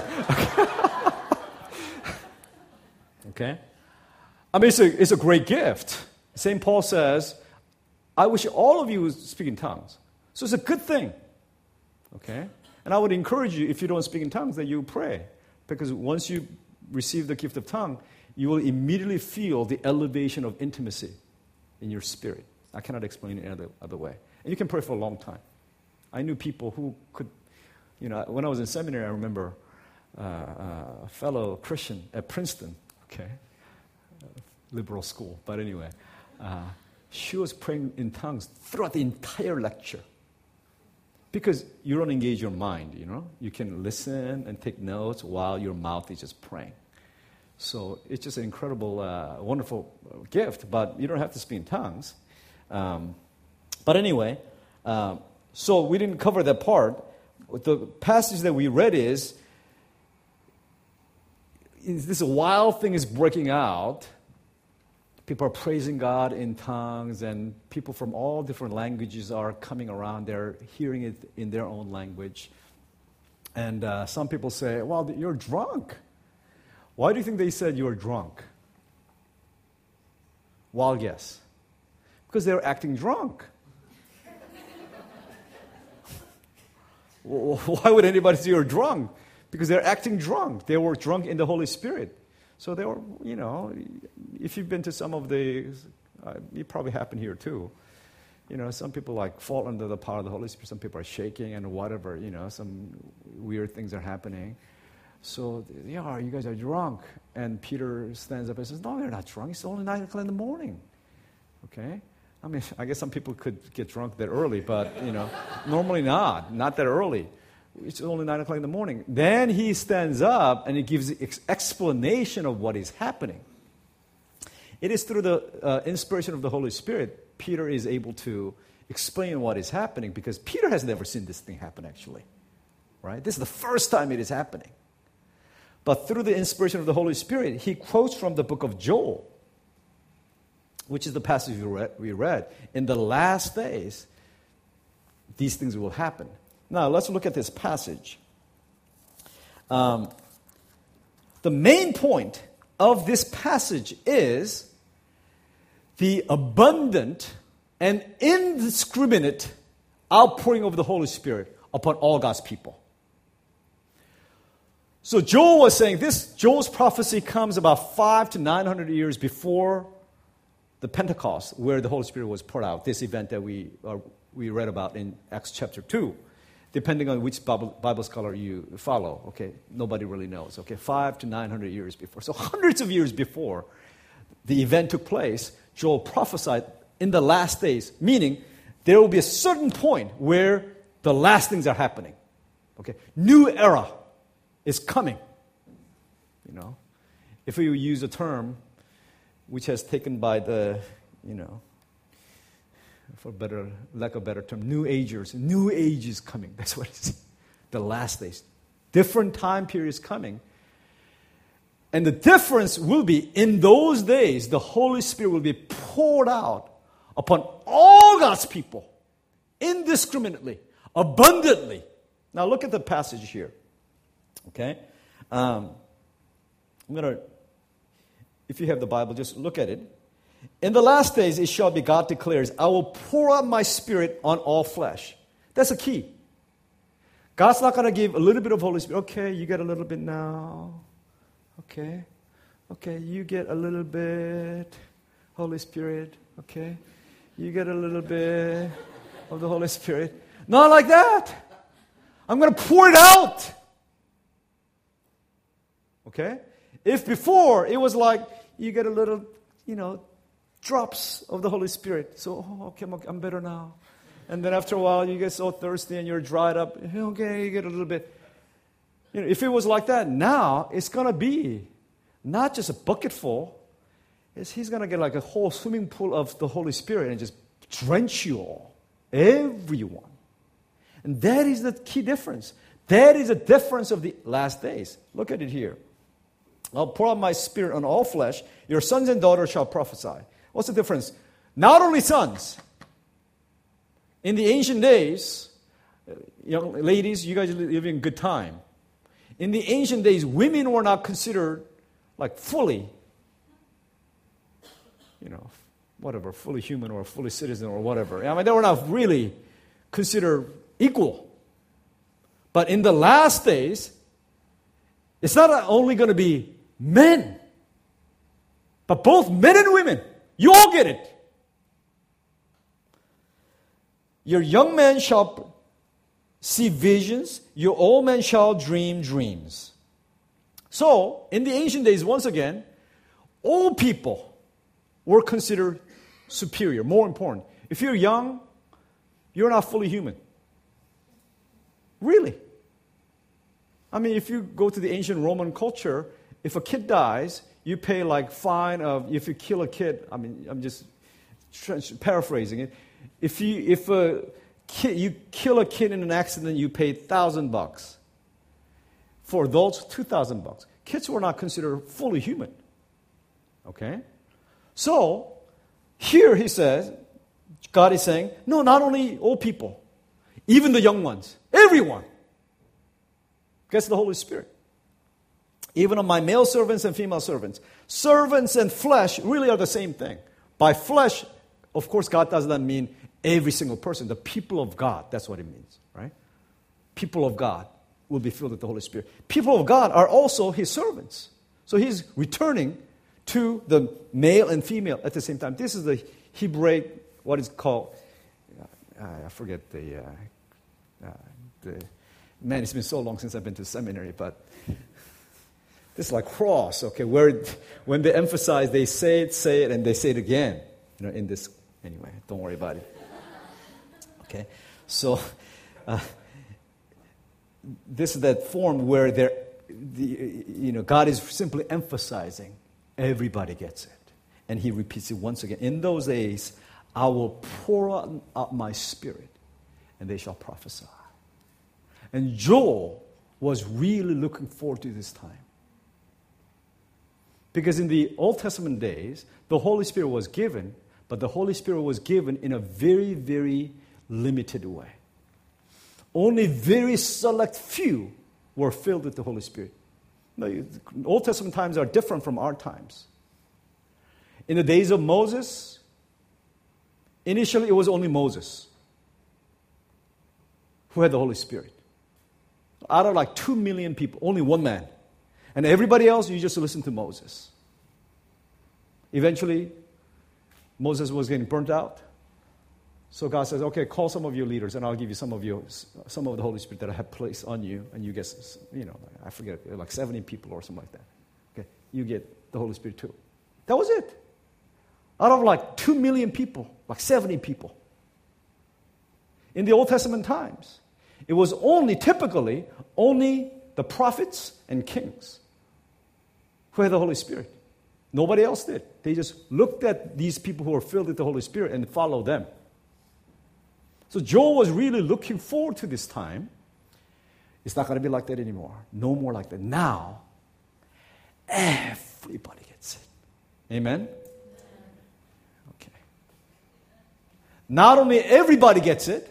Okay? I mean, it's a great gift. St. Paul says, I wish all of you would speak in tongues. So it's a good thing. Okay? And I would encourage you, if you don't speak in tongues, that you pray. Because once you receive the gift of tongue, you will immediately feel the elevation of intimacy in your spirit. I cannot explain it any other way. And you can pray for a long time. I knew people who could, when I was in seminary, I remember a fellow Christian at Princeton, liberal school, but anyway, she was praying in tongues throughout the entire lecture. Because you don't engage your mind, You can listen and take notes while your mouth is just praying. So it's just an incredible, wonderful gift, but you don't have to speak in tongues. But anyway, so we didn't cover that part. The passage that we read is this wild thing is breaking out. People are praising God in tongues, and people from all different languages are coming around. They're hearing it in their own language. And some people say, well, you're drunk. Why do you think they said you were drunk? Wild guess. Because they were acting drunk. Why would anybody say you're drunk? Because they're acting drunk. They were drunk in the Holy Spirit. So they were, if you've been to some of the, it probably happened here too. Some people like fall under the power of the Holy Spirit. Some people are shaking and whatever, some weird things are happening. So, yeah, you guys are drunk. And Peter stands up and says, no, you're not drunk. It's only 9 o'clock in the morning. Okay? I mean, I guess some people could get drunk that early, but, normally not that early. It's only 9 o'clock in the morning. Then he stands up and he gives the explanation of what is happening. It is through the inspiration of the Holy Spirit, Peter is able to explain what is happening, because Peter has never seen this thing happen, actually. Right? This is the first time it is happening. But through the inspiration of the Holy Spirit, he quotes from the book of Joel, which is the passage we read. In the last days, these things will happen. Now, let's look at this passage. The main point of this passage is the abundant and indiscriminate outpouring of the Holy Spirit upon all God's people. So Joel was saying Joel's prophecy comes about 500 to 900 years before the Pentecost, where the Holy Spirit was poured out, this event that we read about in Acts chapter 2. Depending on which Bible scholar you follow, okay, nobody really knows, okay, 500 to 900 years before. So hundreds of years before the event took place, Joel prophesied in the last days, meaning there will be a certain point where the last things are happening, okay? New era is coming, If we use a term which has taken by the, for lack of a better term, New Agers. New Age is coming. That's what it's the last days. Different time periods coming. And the difference will be, in those days, the Holy Spirit will be poured out upon all God's people, indiscriminately, abundantly. Now look at the passage here. Okay? I'm going to, if you have the Bible, just look at it. In the last days, it shall be, God declares, I will pour out my Spirit on all flesh. That's the key. God's not going to give a little bit of Holy Spirit. Okay, you get a little bit now. Okay, you get a little bit Holy Spirit. Okay, you get a little bit of the Holy Spirit. Not like that. I'm going to pour it out. Okay? If before it was like you get a little, drops of the Holy Spirit. So, okay, I'm better now. And then after a while, you get so thirsty and you're dried up. Okay, you get a little bit. If it was like that, now it's going to be not just a bucket full. He's going to get like a whole swimming pool of the Holy Spirit and just drench you all, everyone. And that is the key difference. That is the difference of the last days. Look at it here. I'll pour out my Spirit on all flesh. Your sons and daughters shall prophesy. What's the difference? Not only sons. In the ancient days, young ladies, you guys are living a good time. In the ancient days, women were not considered like fully, fully human or fully citizen or whatever. I mean, they were not really considered equal. But in the last days, it's not only going to be men, but both men and women. You all get it. Your young men shall see visions. Your old men shall dream dreams. So, in the ancient days, once again, old people were considered superior, more important. If you're young, you're not fully human. Really. I mean, if you go to the ancient Roman culture, if a kid dies, you pay like fine of, if you kill a kid, I mean, I'm just paraphrasing it. If you kill a kid in an accident, you pay $1,000. For adults, $2,000. Kids were not considered fully human. Okay? So, here he says, God is saying, no, not only old people, even the young ones, everyone gets the Holy Spirit. Even of my male servants and female servants. Servants and flesh really are the same thing. By flesh, of course, God does not mean every single person. The people of God, that's what it means, right? People of God will be filled with the Holy Spirit. People of God are also His servants. So He's returning to the male and female at the same time. This is the Hebraic, what is called, I forget man, it's been so long since I've been to seminary, but this is like cross, okay, where when they emphasize, they say it, and they say it again. You know, in this, anyway, don't worry about it. Okay, so this is that form where God is simply emphasizing everybody gets it. And He repeats it once again. In those days, I will pour out my Spirit, and they shall prophesy. And Joel was really looking forward to this time. Because in the Old Testament days, the Holy Spirit was given, but the Holy Spirit was given in a very, very limited way. Only very select few were filled with the Holy Spirit. Now, Old Testament times are different from our times. In the days of Moses, initially it was only Moses who had the Holy Spirit. Out of like 2 million people, only one man. And everybody else, you just listen to Moses. Eventually, Moses was getting burnt out. So God says, okay, call some of your leaders, and I'll give you some of the Holy Spirit that I have placed on you. And you get, I forget, like 70 people or something like that. Okay, you get the Holy Spirit too. That was it. Out of like 2 million people, like 70 people. In the Old Testament times, it was typically only the prophets and kings who had the Holy Spirit. Nobody else did. They just looked at these people who were filled with the Holy Spirit and followed them. So Joel was really looking forward to this time. It's not going to be like that anymore. No more like that. Now, everybody gets it. Amen? Okay. Not only everybody gets it,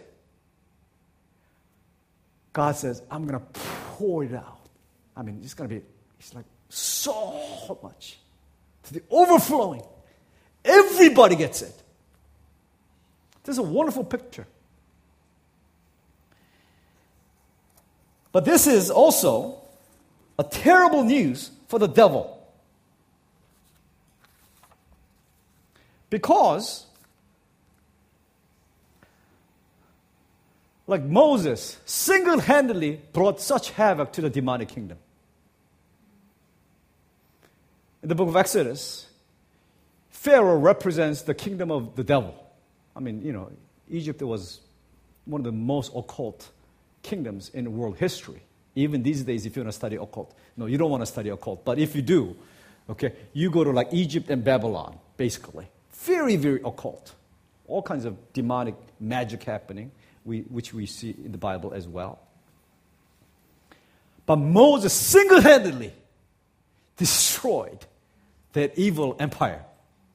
God says, I'm going to pour it out. I mean, it's like so much. To the overflowing. Everybody gets it. This is a wonderful picture. But this is also a terrible news for the devil. Because, like Moses, single-handedly brought such havoc to the demonic kingdom. In the book of Exodus, Pharaoh represents the kingdom of the devil. I mean, Egypt was one of the most occult kingdoms in world history. Even these days, if you want to study occult. No, you don't want to study occult. But if you do, okay, you go to like Egypt and Babylon, basically. Very, very occult. All kinds of demonic magic happening, which we see in the Bible as well. But Moses single-handedly destroyed that evil empire.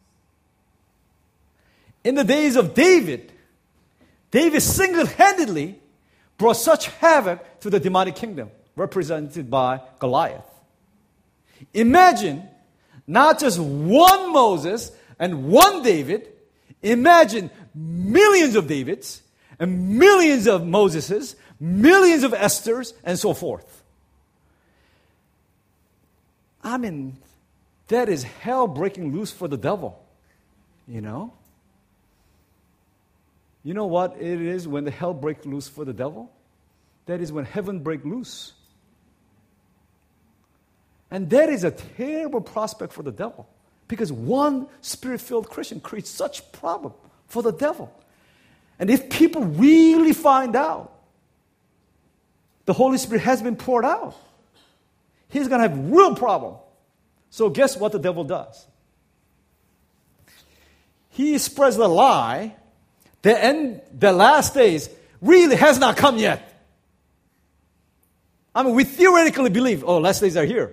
In the days of David single-handedly brought such havoc to the demonic kingdom, represented by Goliath. Imagine not just one Moses and one David. Imagine millions of Davids and millions of Moseses, millions of Esthers, and so forth. I mean, that is hell breaking loose for the devil, You know what it is when the hell breaks loose for the devil? That is when heaven breaks loose. And that is a terrible prospect for the devil. Because one Spirit-filled Christian creates such problem for the devil. And if people really find out the Holy Spirit has been poured out, he's going to have real problem. So guess what the devil does? He spreads the lie The last days really has not come yet. I mean, we theoretically believe, last days are here.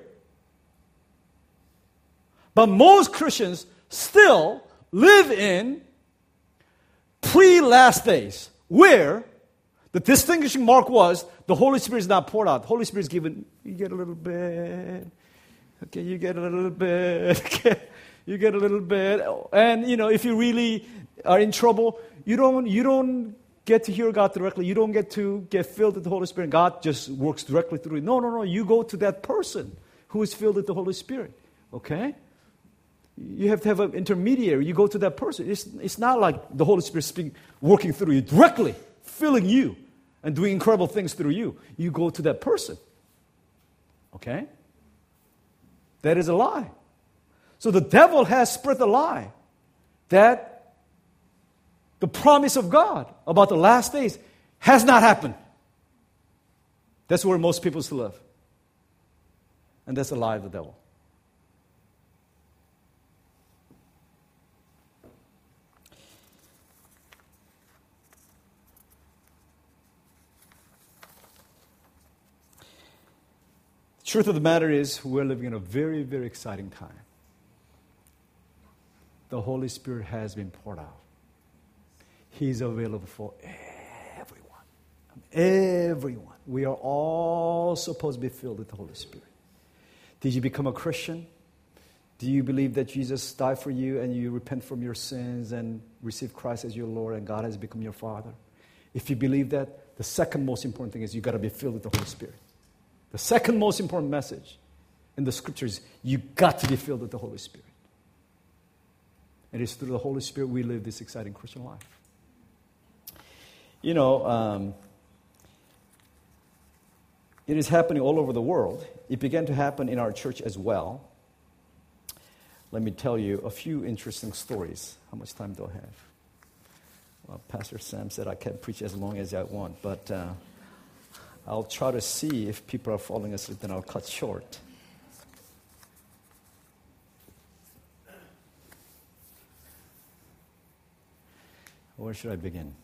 But most Christians still live in pre-last days, where the distinguishing mark was the Holy Spirit is not poured out. The Holy Spirit is given, you get a little bit, okay, you get a little bit, okay, you get a little bit. And, if you really are in trouble, you don't get to hear God directly. You don't get to get filled with the Holy Spirit. God just works directly through you. No. You go to that person who is filled with the Holy Spirit, okay? You have to have an intermediary. You go to that person. It's not like the Holy Spirit working through you directly, filling you and doing incredible things through you. You go to that person. Okay? That is a lie. So the devil has spread the lie that the promise of God about the last days has not happened. That's where most people still live. And that's a lie of the devil. The truth of the matter is, we're living in a very, very exciting time. The Holy Spirit has been poured out. He's available for everyone. Everyone. We are all supposed to be filled with the Holy Spirit. Did you become a Christian? Do you believe that Jesus died for you and you repent from your sins and receive Christ as your Lord and God has become your Father? If you believe that, the second most important thing is you got to be filled with the Holy Spirit. The second most important message in the Scriptures, you got to be filled with the Holy Spirit. It is through the Holy Spirit we live this exciting Christian life. It is happening all over the world. It began to happen in our church as well. Let me tell you a few interesting stories. How much time do I have? Well, Pastor Sam said I can't preach as long as I want, but I'll try to see if people are falling asleep, then I'll cut short. Where should I begin?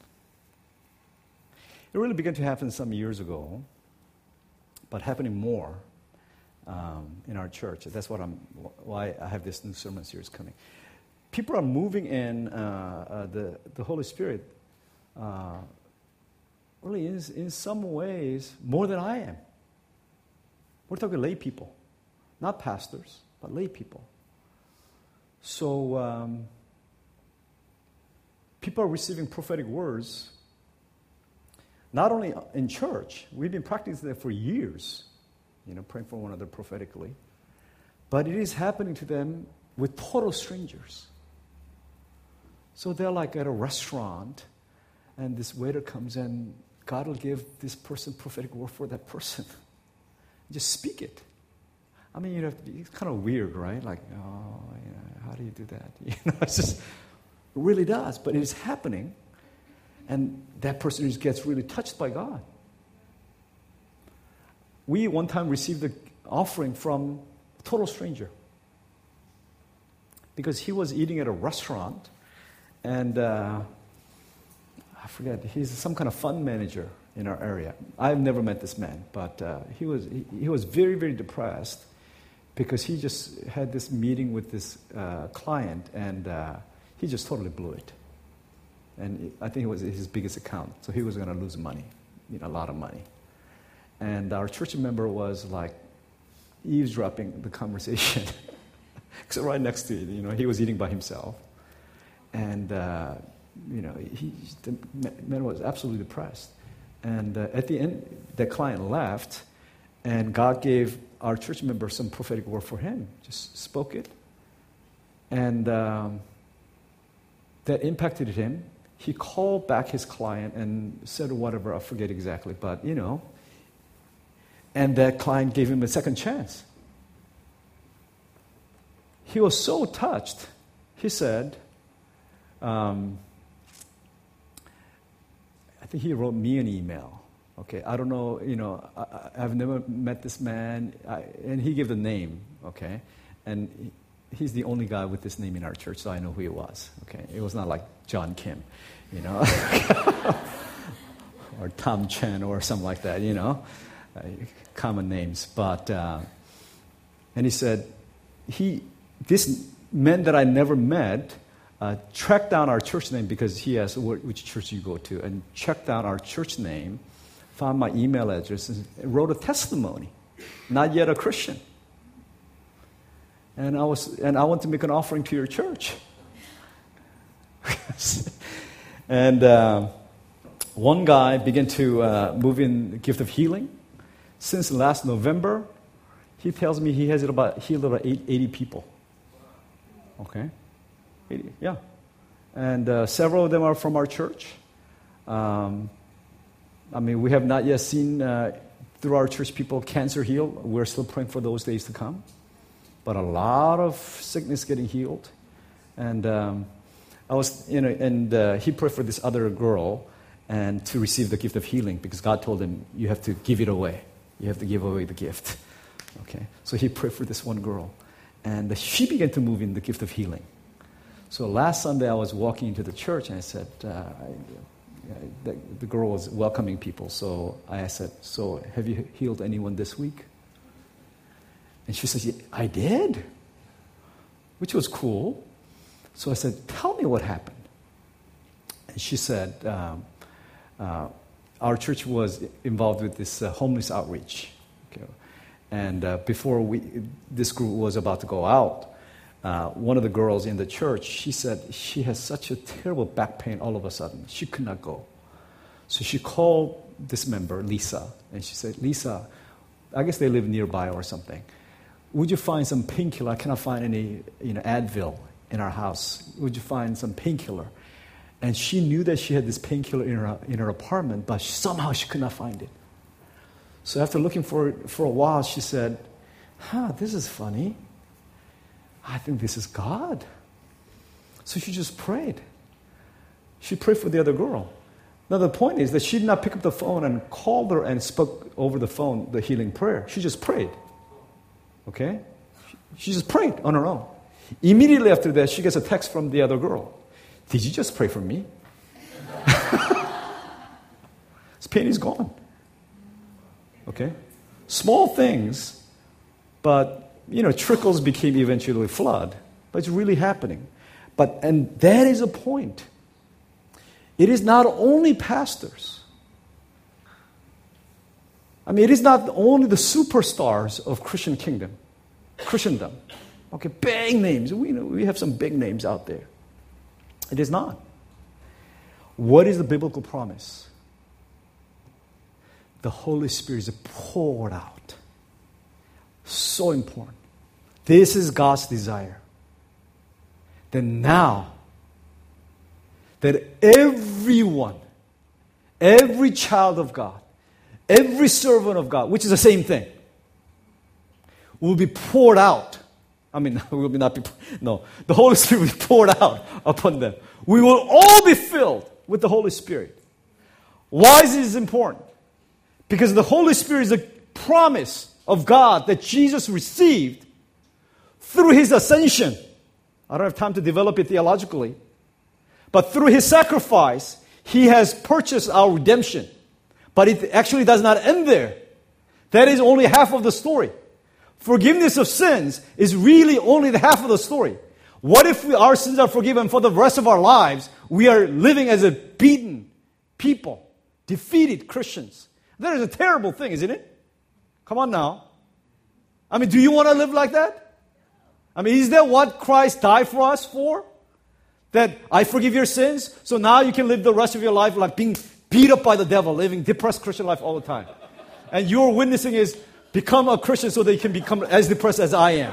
It really began to happen some years ago, but happening more in our church. That's why I have this new sermon series coming. People are moving in the Holy Spirit really in some ways more than I am. We're talking lay people, not pastors, but lay people. So people are receiving prophetic words, not only in church. We've been practicing that for years, praying for one another prophetically. But it is happening to them with total strangers. So they're like at a restaurant, and this waiter comes in. God will give this person prophetic word for that person. Just speak it. I mean, it's kind of weird, right? Like, how do you do that? It's just, it really does. But it is happening, and that person just gets really touched by God. We one time received an offering from a total stranger because he was eating at a restaurant, and I forget, he's some kind of fund manager in our area. I've never met this man, but he was very, very depressed because he just had this meeting with this client, and he just totally blew it. And I think it was his biggest account, so he was going to lose money, a lot of money. And our church member was like eavesdropping the conversation. So right next to it, he was eating by himself. And, the man was absolutely depressed. And at the end, the client left, and God gave our church member some prophetic word for him. Just spoke it. And that impacted him. He called back his client and said whatever, I forget exactly, but, and that client gave him a second chance. He was so touched, he said, I think he wrote me an email. Okay, I don't know, I've never met this man, and he gave the name, okay? And he's the only guy with this name in our church, so I know who he was. Okay, it was not like John Kim, or Tom Chen or something like that, common names. But and he said, this man that I never met tracked down our church name because he asked which church you go to, and checked down our church name, found my email address, and wrote a testimony. Not yet a Christian. And I want to make an offering to your church. And one guy began to move in the gift of healing. Since last November, he tells me he has healed about 80 people. Okay? 80, yeah. And several of them are from our church. We have not yet seen through our church people cancer healed. We're still praying for those days to come. But a lot of sickness getting healed. And he prayed for this other girl and to receive the gift of healing because God told him, you have to give it away. You have to give away the gift. Okay? So he prayed for this one girl. And she began to move in the gift of healing. So last Sunday I was walking into the church and I said, the girl was welcoming people. So I said, so have you healed anyone this week? And she said, yeah, I did, which was cool. So I said, tell me what happened. And she said, our church was involved with this homeless outreach. Okay. And before this group was about to go out, one of the girls in the church, she said she has such a terrible back pain all of a sudden. She could not go. So she called this member, Lisa, and she said, Lisa, I guess they live nearby or something. Would you find some painkiller? I cannot find any Advil in our house. Would you find some painkiller? And she knew that she had this painkiller in her apartment, but somehow she could not find it. So after looking for a while, she said, this is funny. I think this is God. So she just prayed. She prayed for the other girl. Now the point is that she did not pick up the phone and called her and spoke over the phone the healing prayer. She just prayed. Okay? She just prayed on her own. Immediately after that, she gets a text from the other girl. Did you just pray for me? This pain is gone. Okay? Small things, but, trickles became eventually flood. But it's really happening. And that is a point. It is not only pastors. It is not only the superstars of Christendom. Okay, big names. We have some big names out there. It is not. What is the biblical promise? The Holy Spirit is poured out. So important. This is God's desire. That now, that everyone, every child of God, every servant of God, which is the same thing, will be poured out. The Holy Spirit will be poured out upon them. We will all be filled with the Holy Spirit. Why is this important? Because the Holy Spirit is a promise of God that Jesus received through His ascension. I don't have time to develop it theologically. But through His sacrifice, He has purchased our redemption. But it actually does not end there. That is only half of the story. Forgiveness of sins is really only the half of the story. What if our sins are forgiven for the rest of our lives? We are living as a beaten people, defeated Christians. That is a terrible thing, isn't it? Come on now. Do you want to live like that? Is that what Christ died for us for? That I forgive your sins, so now you can live the rest of your life like being beat up by the devil, living depressed Christian life all the time. And your witnessing is become a Christian so that you can become as depressed as I am.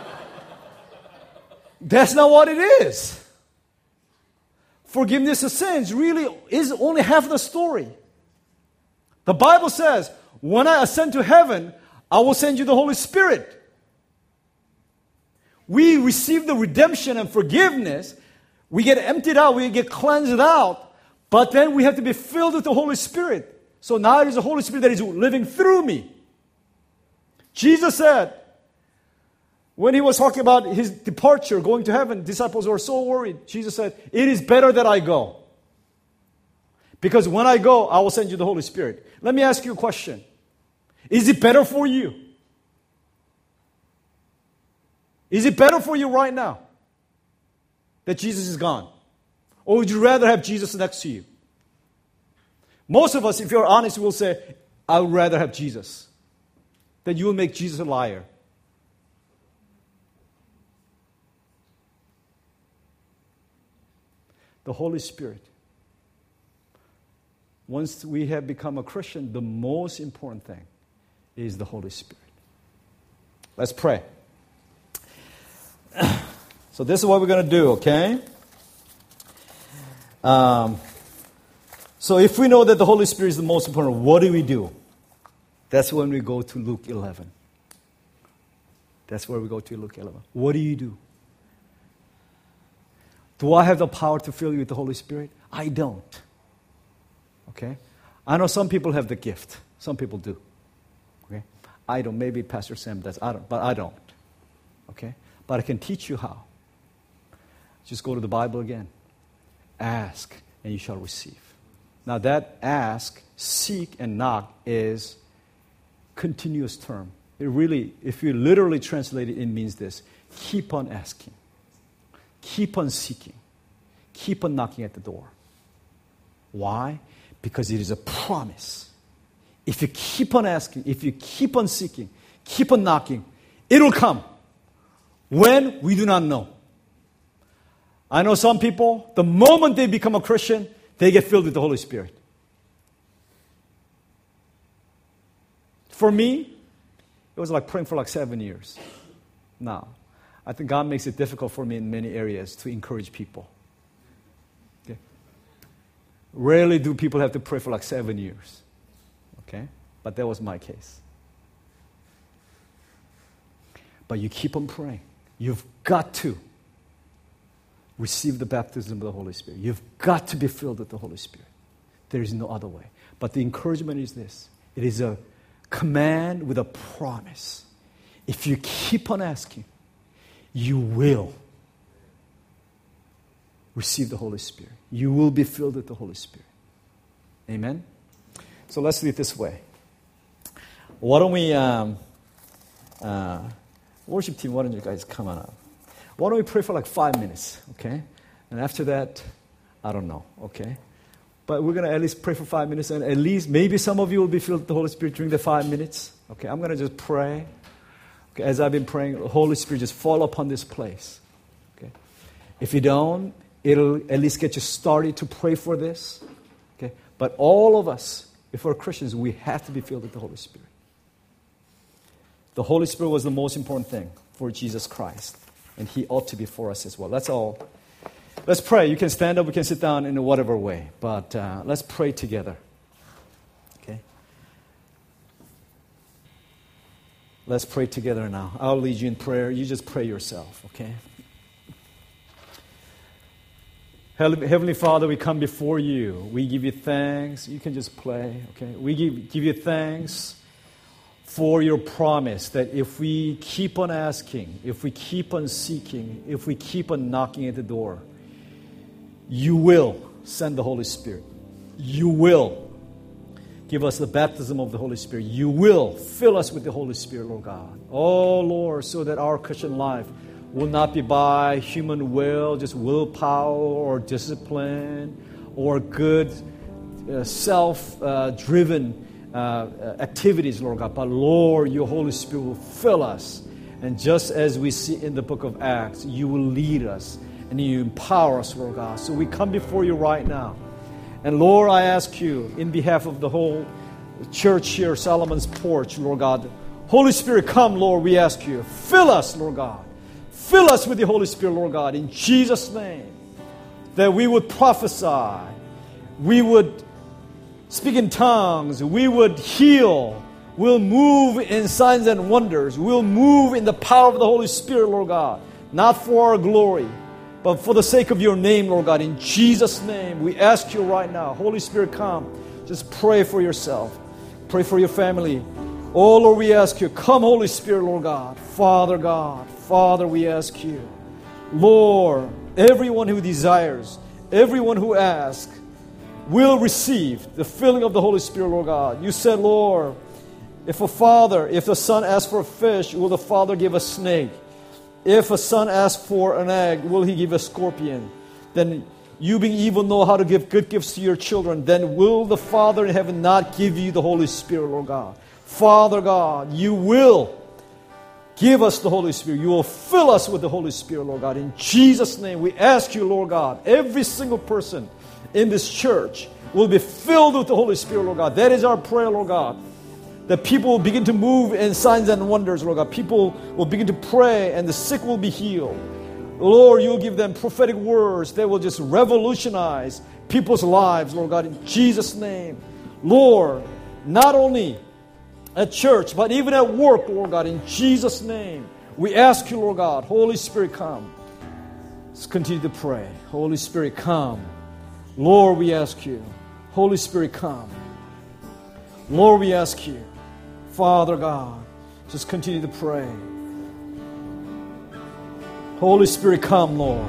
That's not what it is. Forgiveness of sins really is only half the story. The Bible says, when I ascend to heaven, I will send you the Holy Spirit. We receive the redemption and forgiveness. We get emptied out, we get cleansed out, but then we have to be filled with the Holy Spirit. So now it is the Holy Spirit that is living through me. Jesus said, When he was talking about his departure, going to heaven, disciples were so worried. Jesus said, it is better that I go. Because when I go, I will send you the Holy Spirit. Let me ask you a question. Is it better for you? Is it better for you right now that Jesus is gone? Or would you rather have Jesus next to you? Most of us, if you're honest, will say, I would rather have Jesus. Then you will make Jesus a liar. The Holy Spirit. Once we have become a Christian, the most important thing is the Holy Spirit. Let's pray. So this is what we're going to do, okay? So if we know that the Holy Spirit is the most important, what do we do? That's when we go to Luke 11. That's where we go to Luke 11. What do you do? Do I have the power to fill you with the Holy Spirit? I don't. Okay? I know some people have the gift. Some people do. Okay? I don't. Maybe Pastor Sam does. But I don't. Okay? But I can teach you how. Just go to the Bible again. Ask, and you shall receive. Now that ask, seek, and knock is continuous term. It really, if you literally translate it, it means this. Keep on asking. Keep on seeking. Keep on knocking at the door. Why? Because it is a promise. If you keep on asking, if you keep on seeking, keep on knocking, it will come. When? We do not know. I know some people, the moment they become a Christian, they get filled with the Holy Spirit. For me, it was like praying for like 7 years. Now, I think God makes it difficult for me in many areas to encourage people. Okay? Rarely do people have to pray for like 7 years. Okay? But that was my case. But you keep on praying. You've got to receive the baptism of the Holy Spirit. You've got to be filled with the Holy Spirit. There is no other way. But the encouragement is this. It is a command with a promise. If you keep on asking, you will receive the Holy Spirit. You will be filled with the Holy Spirit. Amen? So let's do it this way. Why don't we, worship team, why don't you guys come on up? Why don't we pray for like 5 minutes, okay? And after that, I don't know, okay? But we're going to at least pray for 5 minutes, and at least maybe some of you will be filled with the Holy Spirit during the 5 minutes. Okay, I'm going to just pray. Okay, as I've been praying, the Holy Spirit just fall upon this place. Okay, if you don't, it'll at least get you started to pray for this. Okay, but all of us, if we're Christians, we have to be filled with the Holy Spirit. The Holy Spirit was the most important thing for Jesus Christ, and He ought to be for us as well. That's all. Let's pray. You can stand up, we can sit down in whatever way, but let's pray together. Okay? Let's pray together now. I'll lead you in prayer. You just pray yourself, okay? Heavenly Father, we come before you. We give you thanks. You can just play, okay? We give you thanks for your promise that if we keep on asking, if we keep on seeking, if we keep on knocking at the door, you will send the Holy Spirit. You will give us the baptism of the Holy Spirit. You will fill us with the Holy Spirit, Lord God. Oh, Lord, so that our Christian life will not be by human will, just willpower or discipline or good self-driven activities, Lord God. But, Lord, your Holy Spirit will fill us. And just as we see in the book of Acts, you will lead us. And you empower us, Lord God. So we come before you right now. And Lord, I ask you, in behalf of the whole church here, Solomon's Porch, Lord God, Holy Spirit, come, Lord, we ask you. Fill us, Lord God. Fill us with the Holy Spirit, Lord God, in Jesus' name. That we would prophesy. We would speak in tongues. We would heal. We'll move in signs and wonders. We'll move in the power of the Holy Spirit, Lord God. Not for our glory, but for the sake of your name, Lord God, in Jesus' name, we ask you right now, Holy Spirit, come. Just pray for yourself. Pray for your family. Oh, Lord, we ask you, come, Holy Spirit, Lord God. Father God, Father, we ask you, Lord, everyone who desires, everyone who asks, will receive the filling of the Holy Spirit, Lord God. You said, Lord, if the son asks for a fish, will the father give a snake? If a son asks for an egg, will he give a scorpion? Then you being evil know how to give good gifts to your children. Then will the Father in heaven not give you the Holy Spirit, Lord God? Father God, you will give us the Holy Spirit. You will fill us with the Holy Spirit, Lord God. In Jesus' name, we ask you, Lord God, every single person in this church will be filled with the Holy Spirit, Lord God. That is our prayer, Lord God. That people will begin to move in signs and wonders, Lord God. People will begin to pray and the sick will be healed. Lord, you'll give them prophetic words that will just revolutionize people's lives, Lord God, in Jesus' name. Lord, not only at church, but even at work, Lord God, in Jesus' name. We ask you, Lord God, Holy Spirit, come. Let's continue to pray. Holy Spirit, come. Lord, we ask you. Holy Spirit, come. Lord, we ask you. Father God, just continue to pray. Holy Spirit, come, Lord.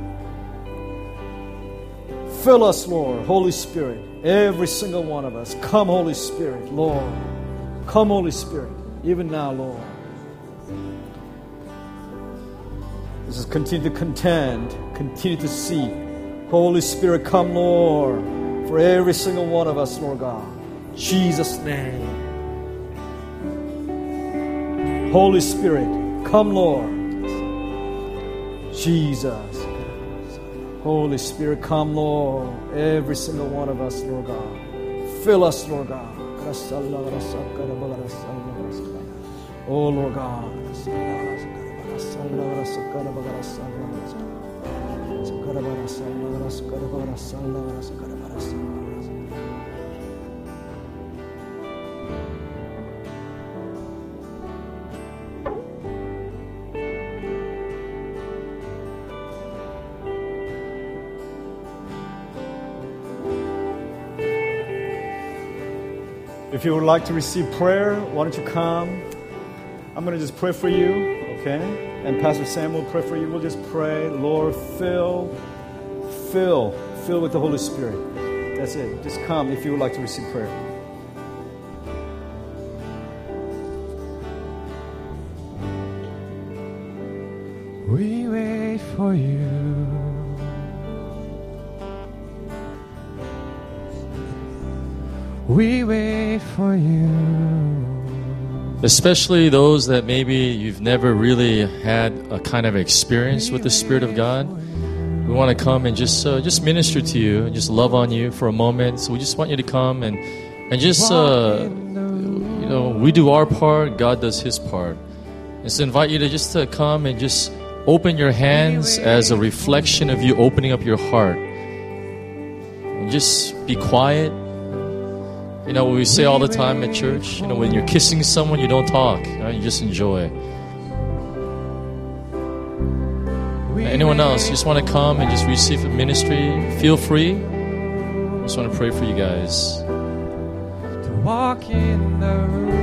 Fill us, Lord, Holy Spirit, every single one of us. Come, Holy Spirit, Lord. Come, Holy Spirit, even now, Lord. Let's just continue to contend, continue to seek. Holy Spirit, come, Lord, for every single one of us, Lord God. In Jesus' name. Holy Spirit, come, Lord. Jesus. Holy Spirit, come, Lord. Every single one of us, Lord God. Fill us, Lord God. Oh, Lord God. If you would like to receive prayer, why don't you come? I'm going to just pray for you, okay? And Pastor Sam will pray for you. We'll just pray, Lord, fill with the Holy Spirit. That's it. Just come if you would like to receive prayer. We wait for you. We wait for you. Especially those that maybe you've never really had a kind of experience with the Spirit of God. We want to come and just minister to you and just love on you for a moment. So we just want you to come and just, we do our part, God does His part. And so invite you to come and just open your hands as a reflection of you opening up your heart. And just be quiet. You know, we say all the time at church, when you're kissing someone, you don't talk. Right? You just enjoy. Anyone else, you just want to come and just receive the ministry, feel free. I just want to pray for you guys. To walk in the room.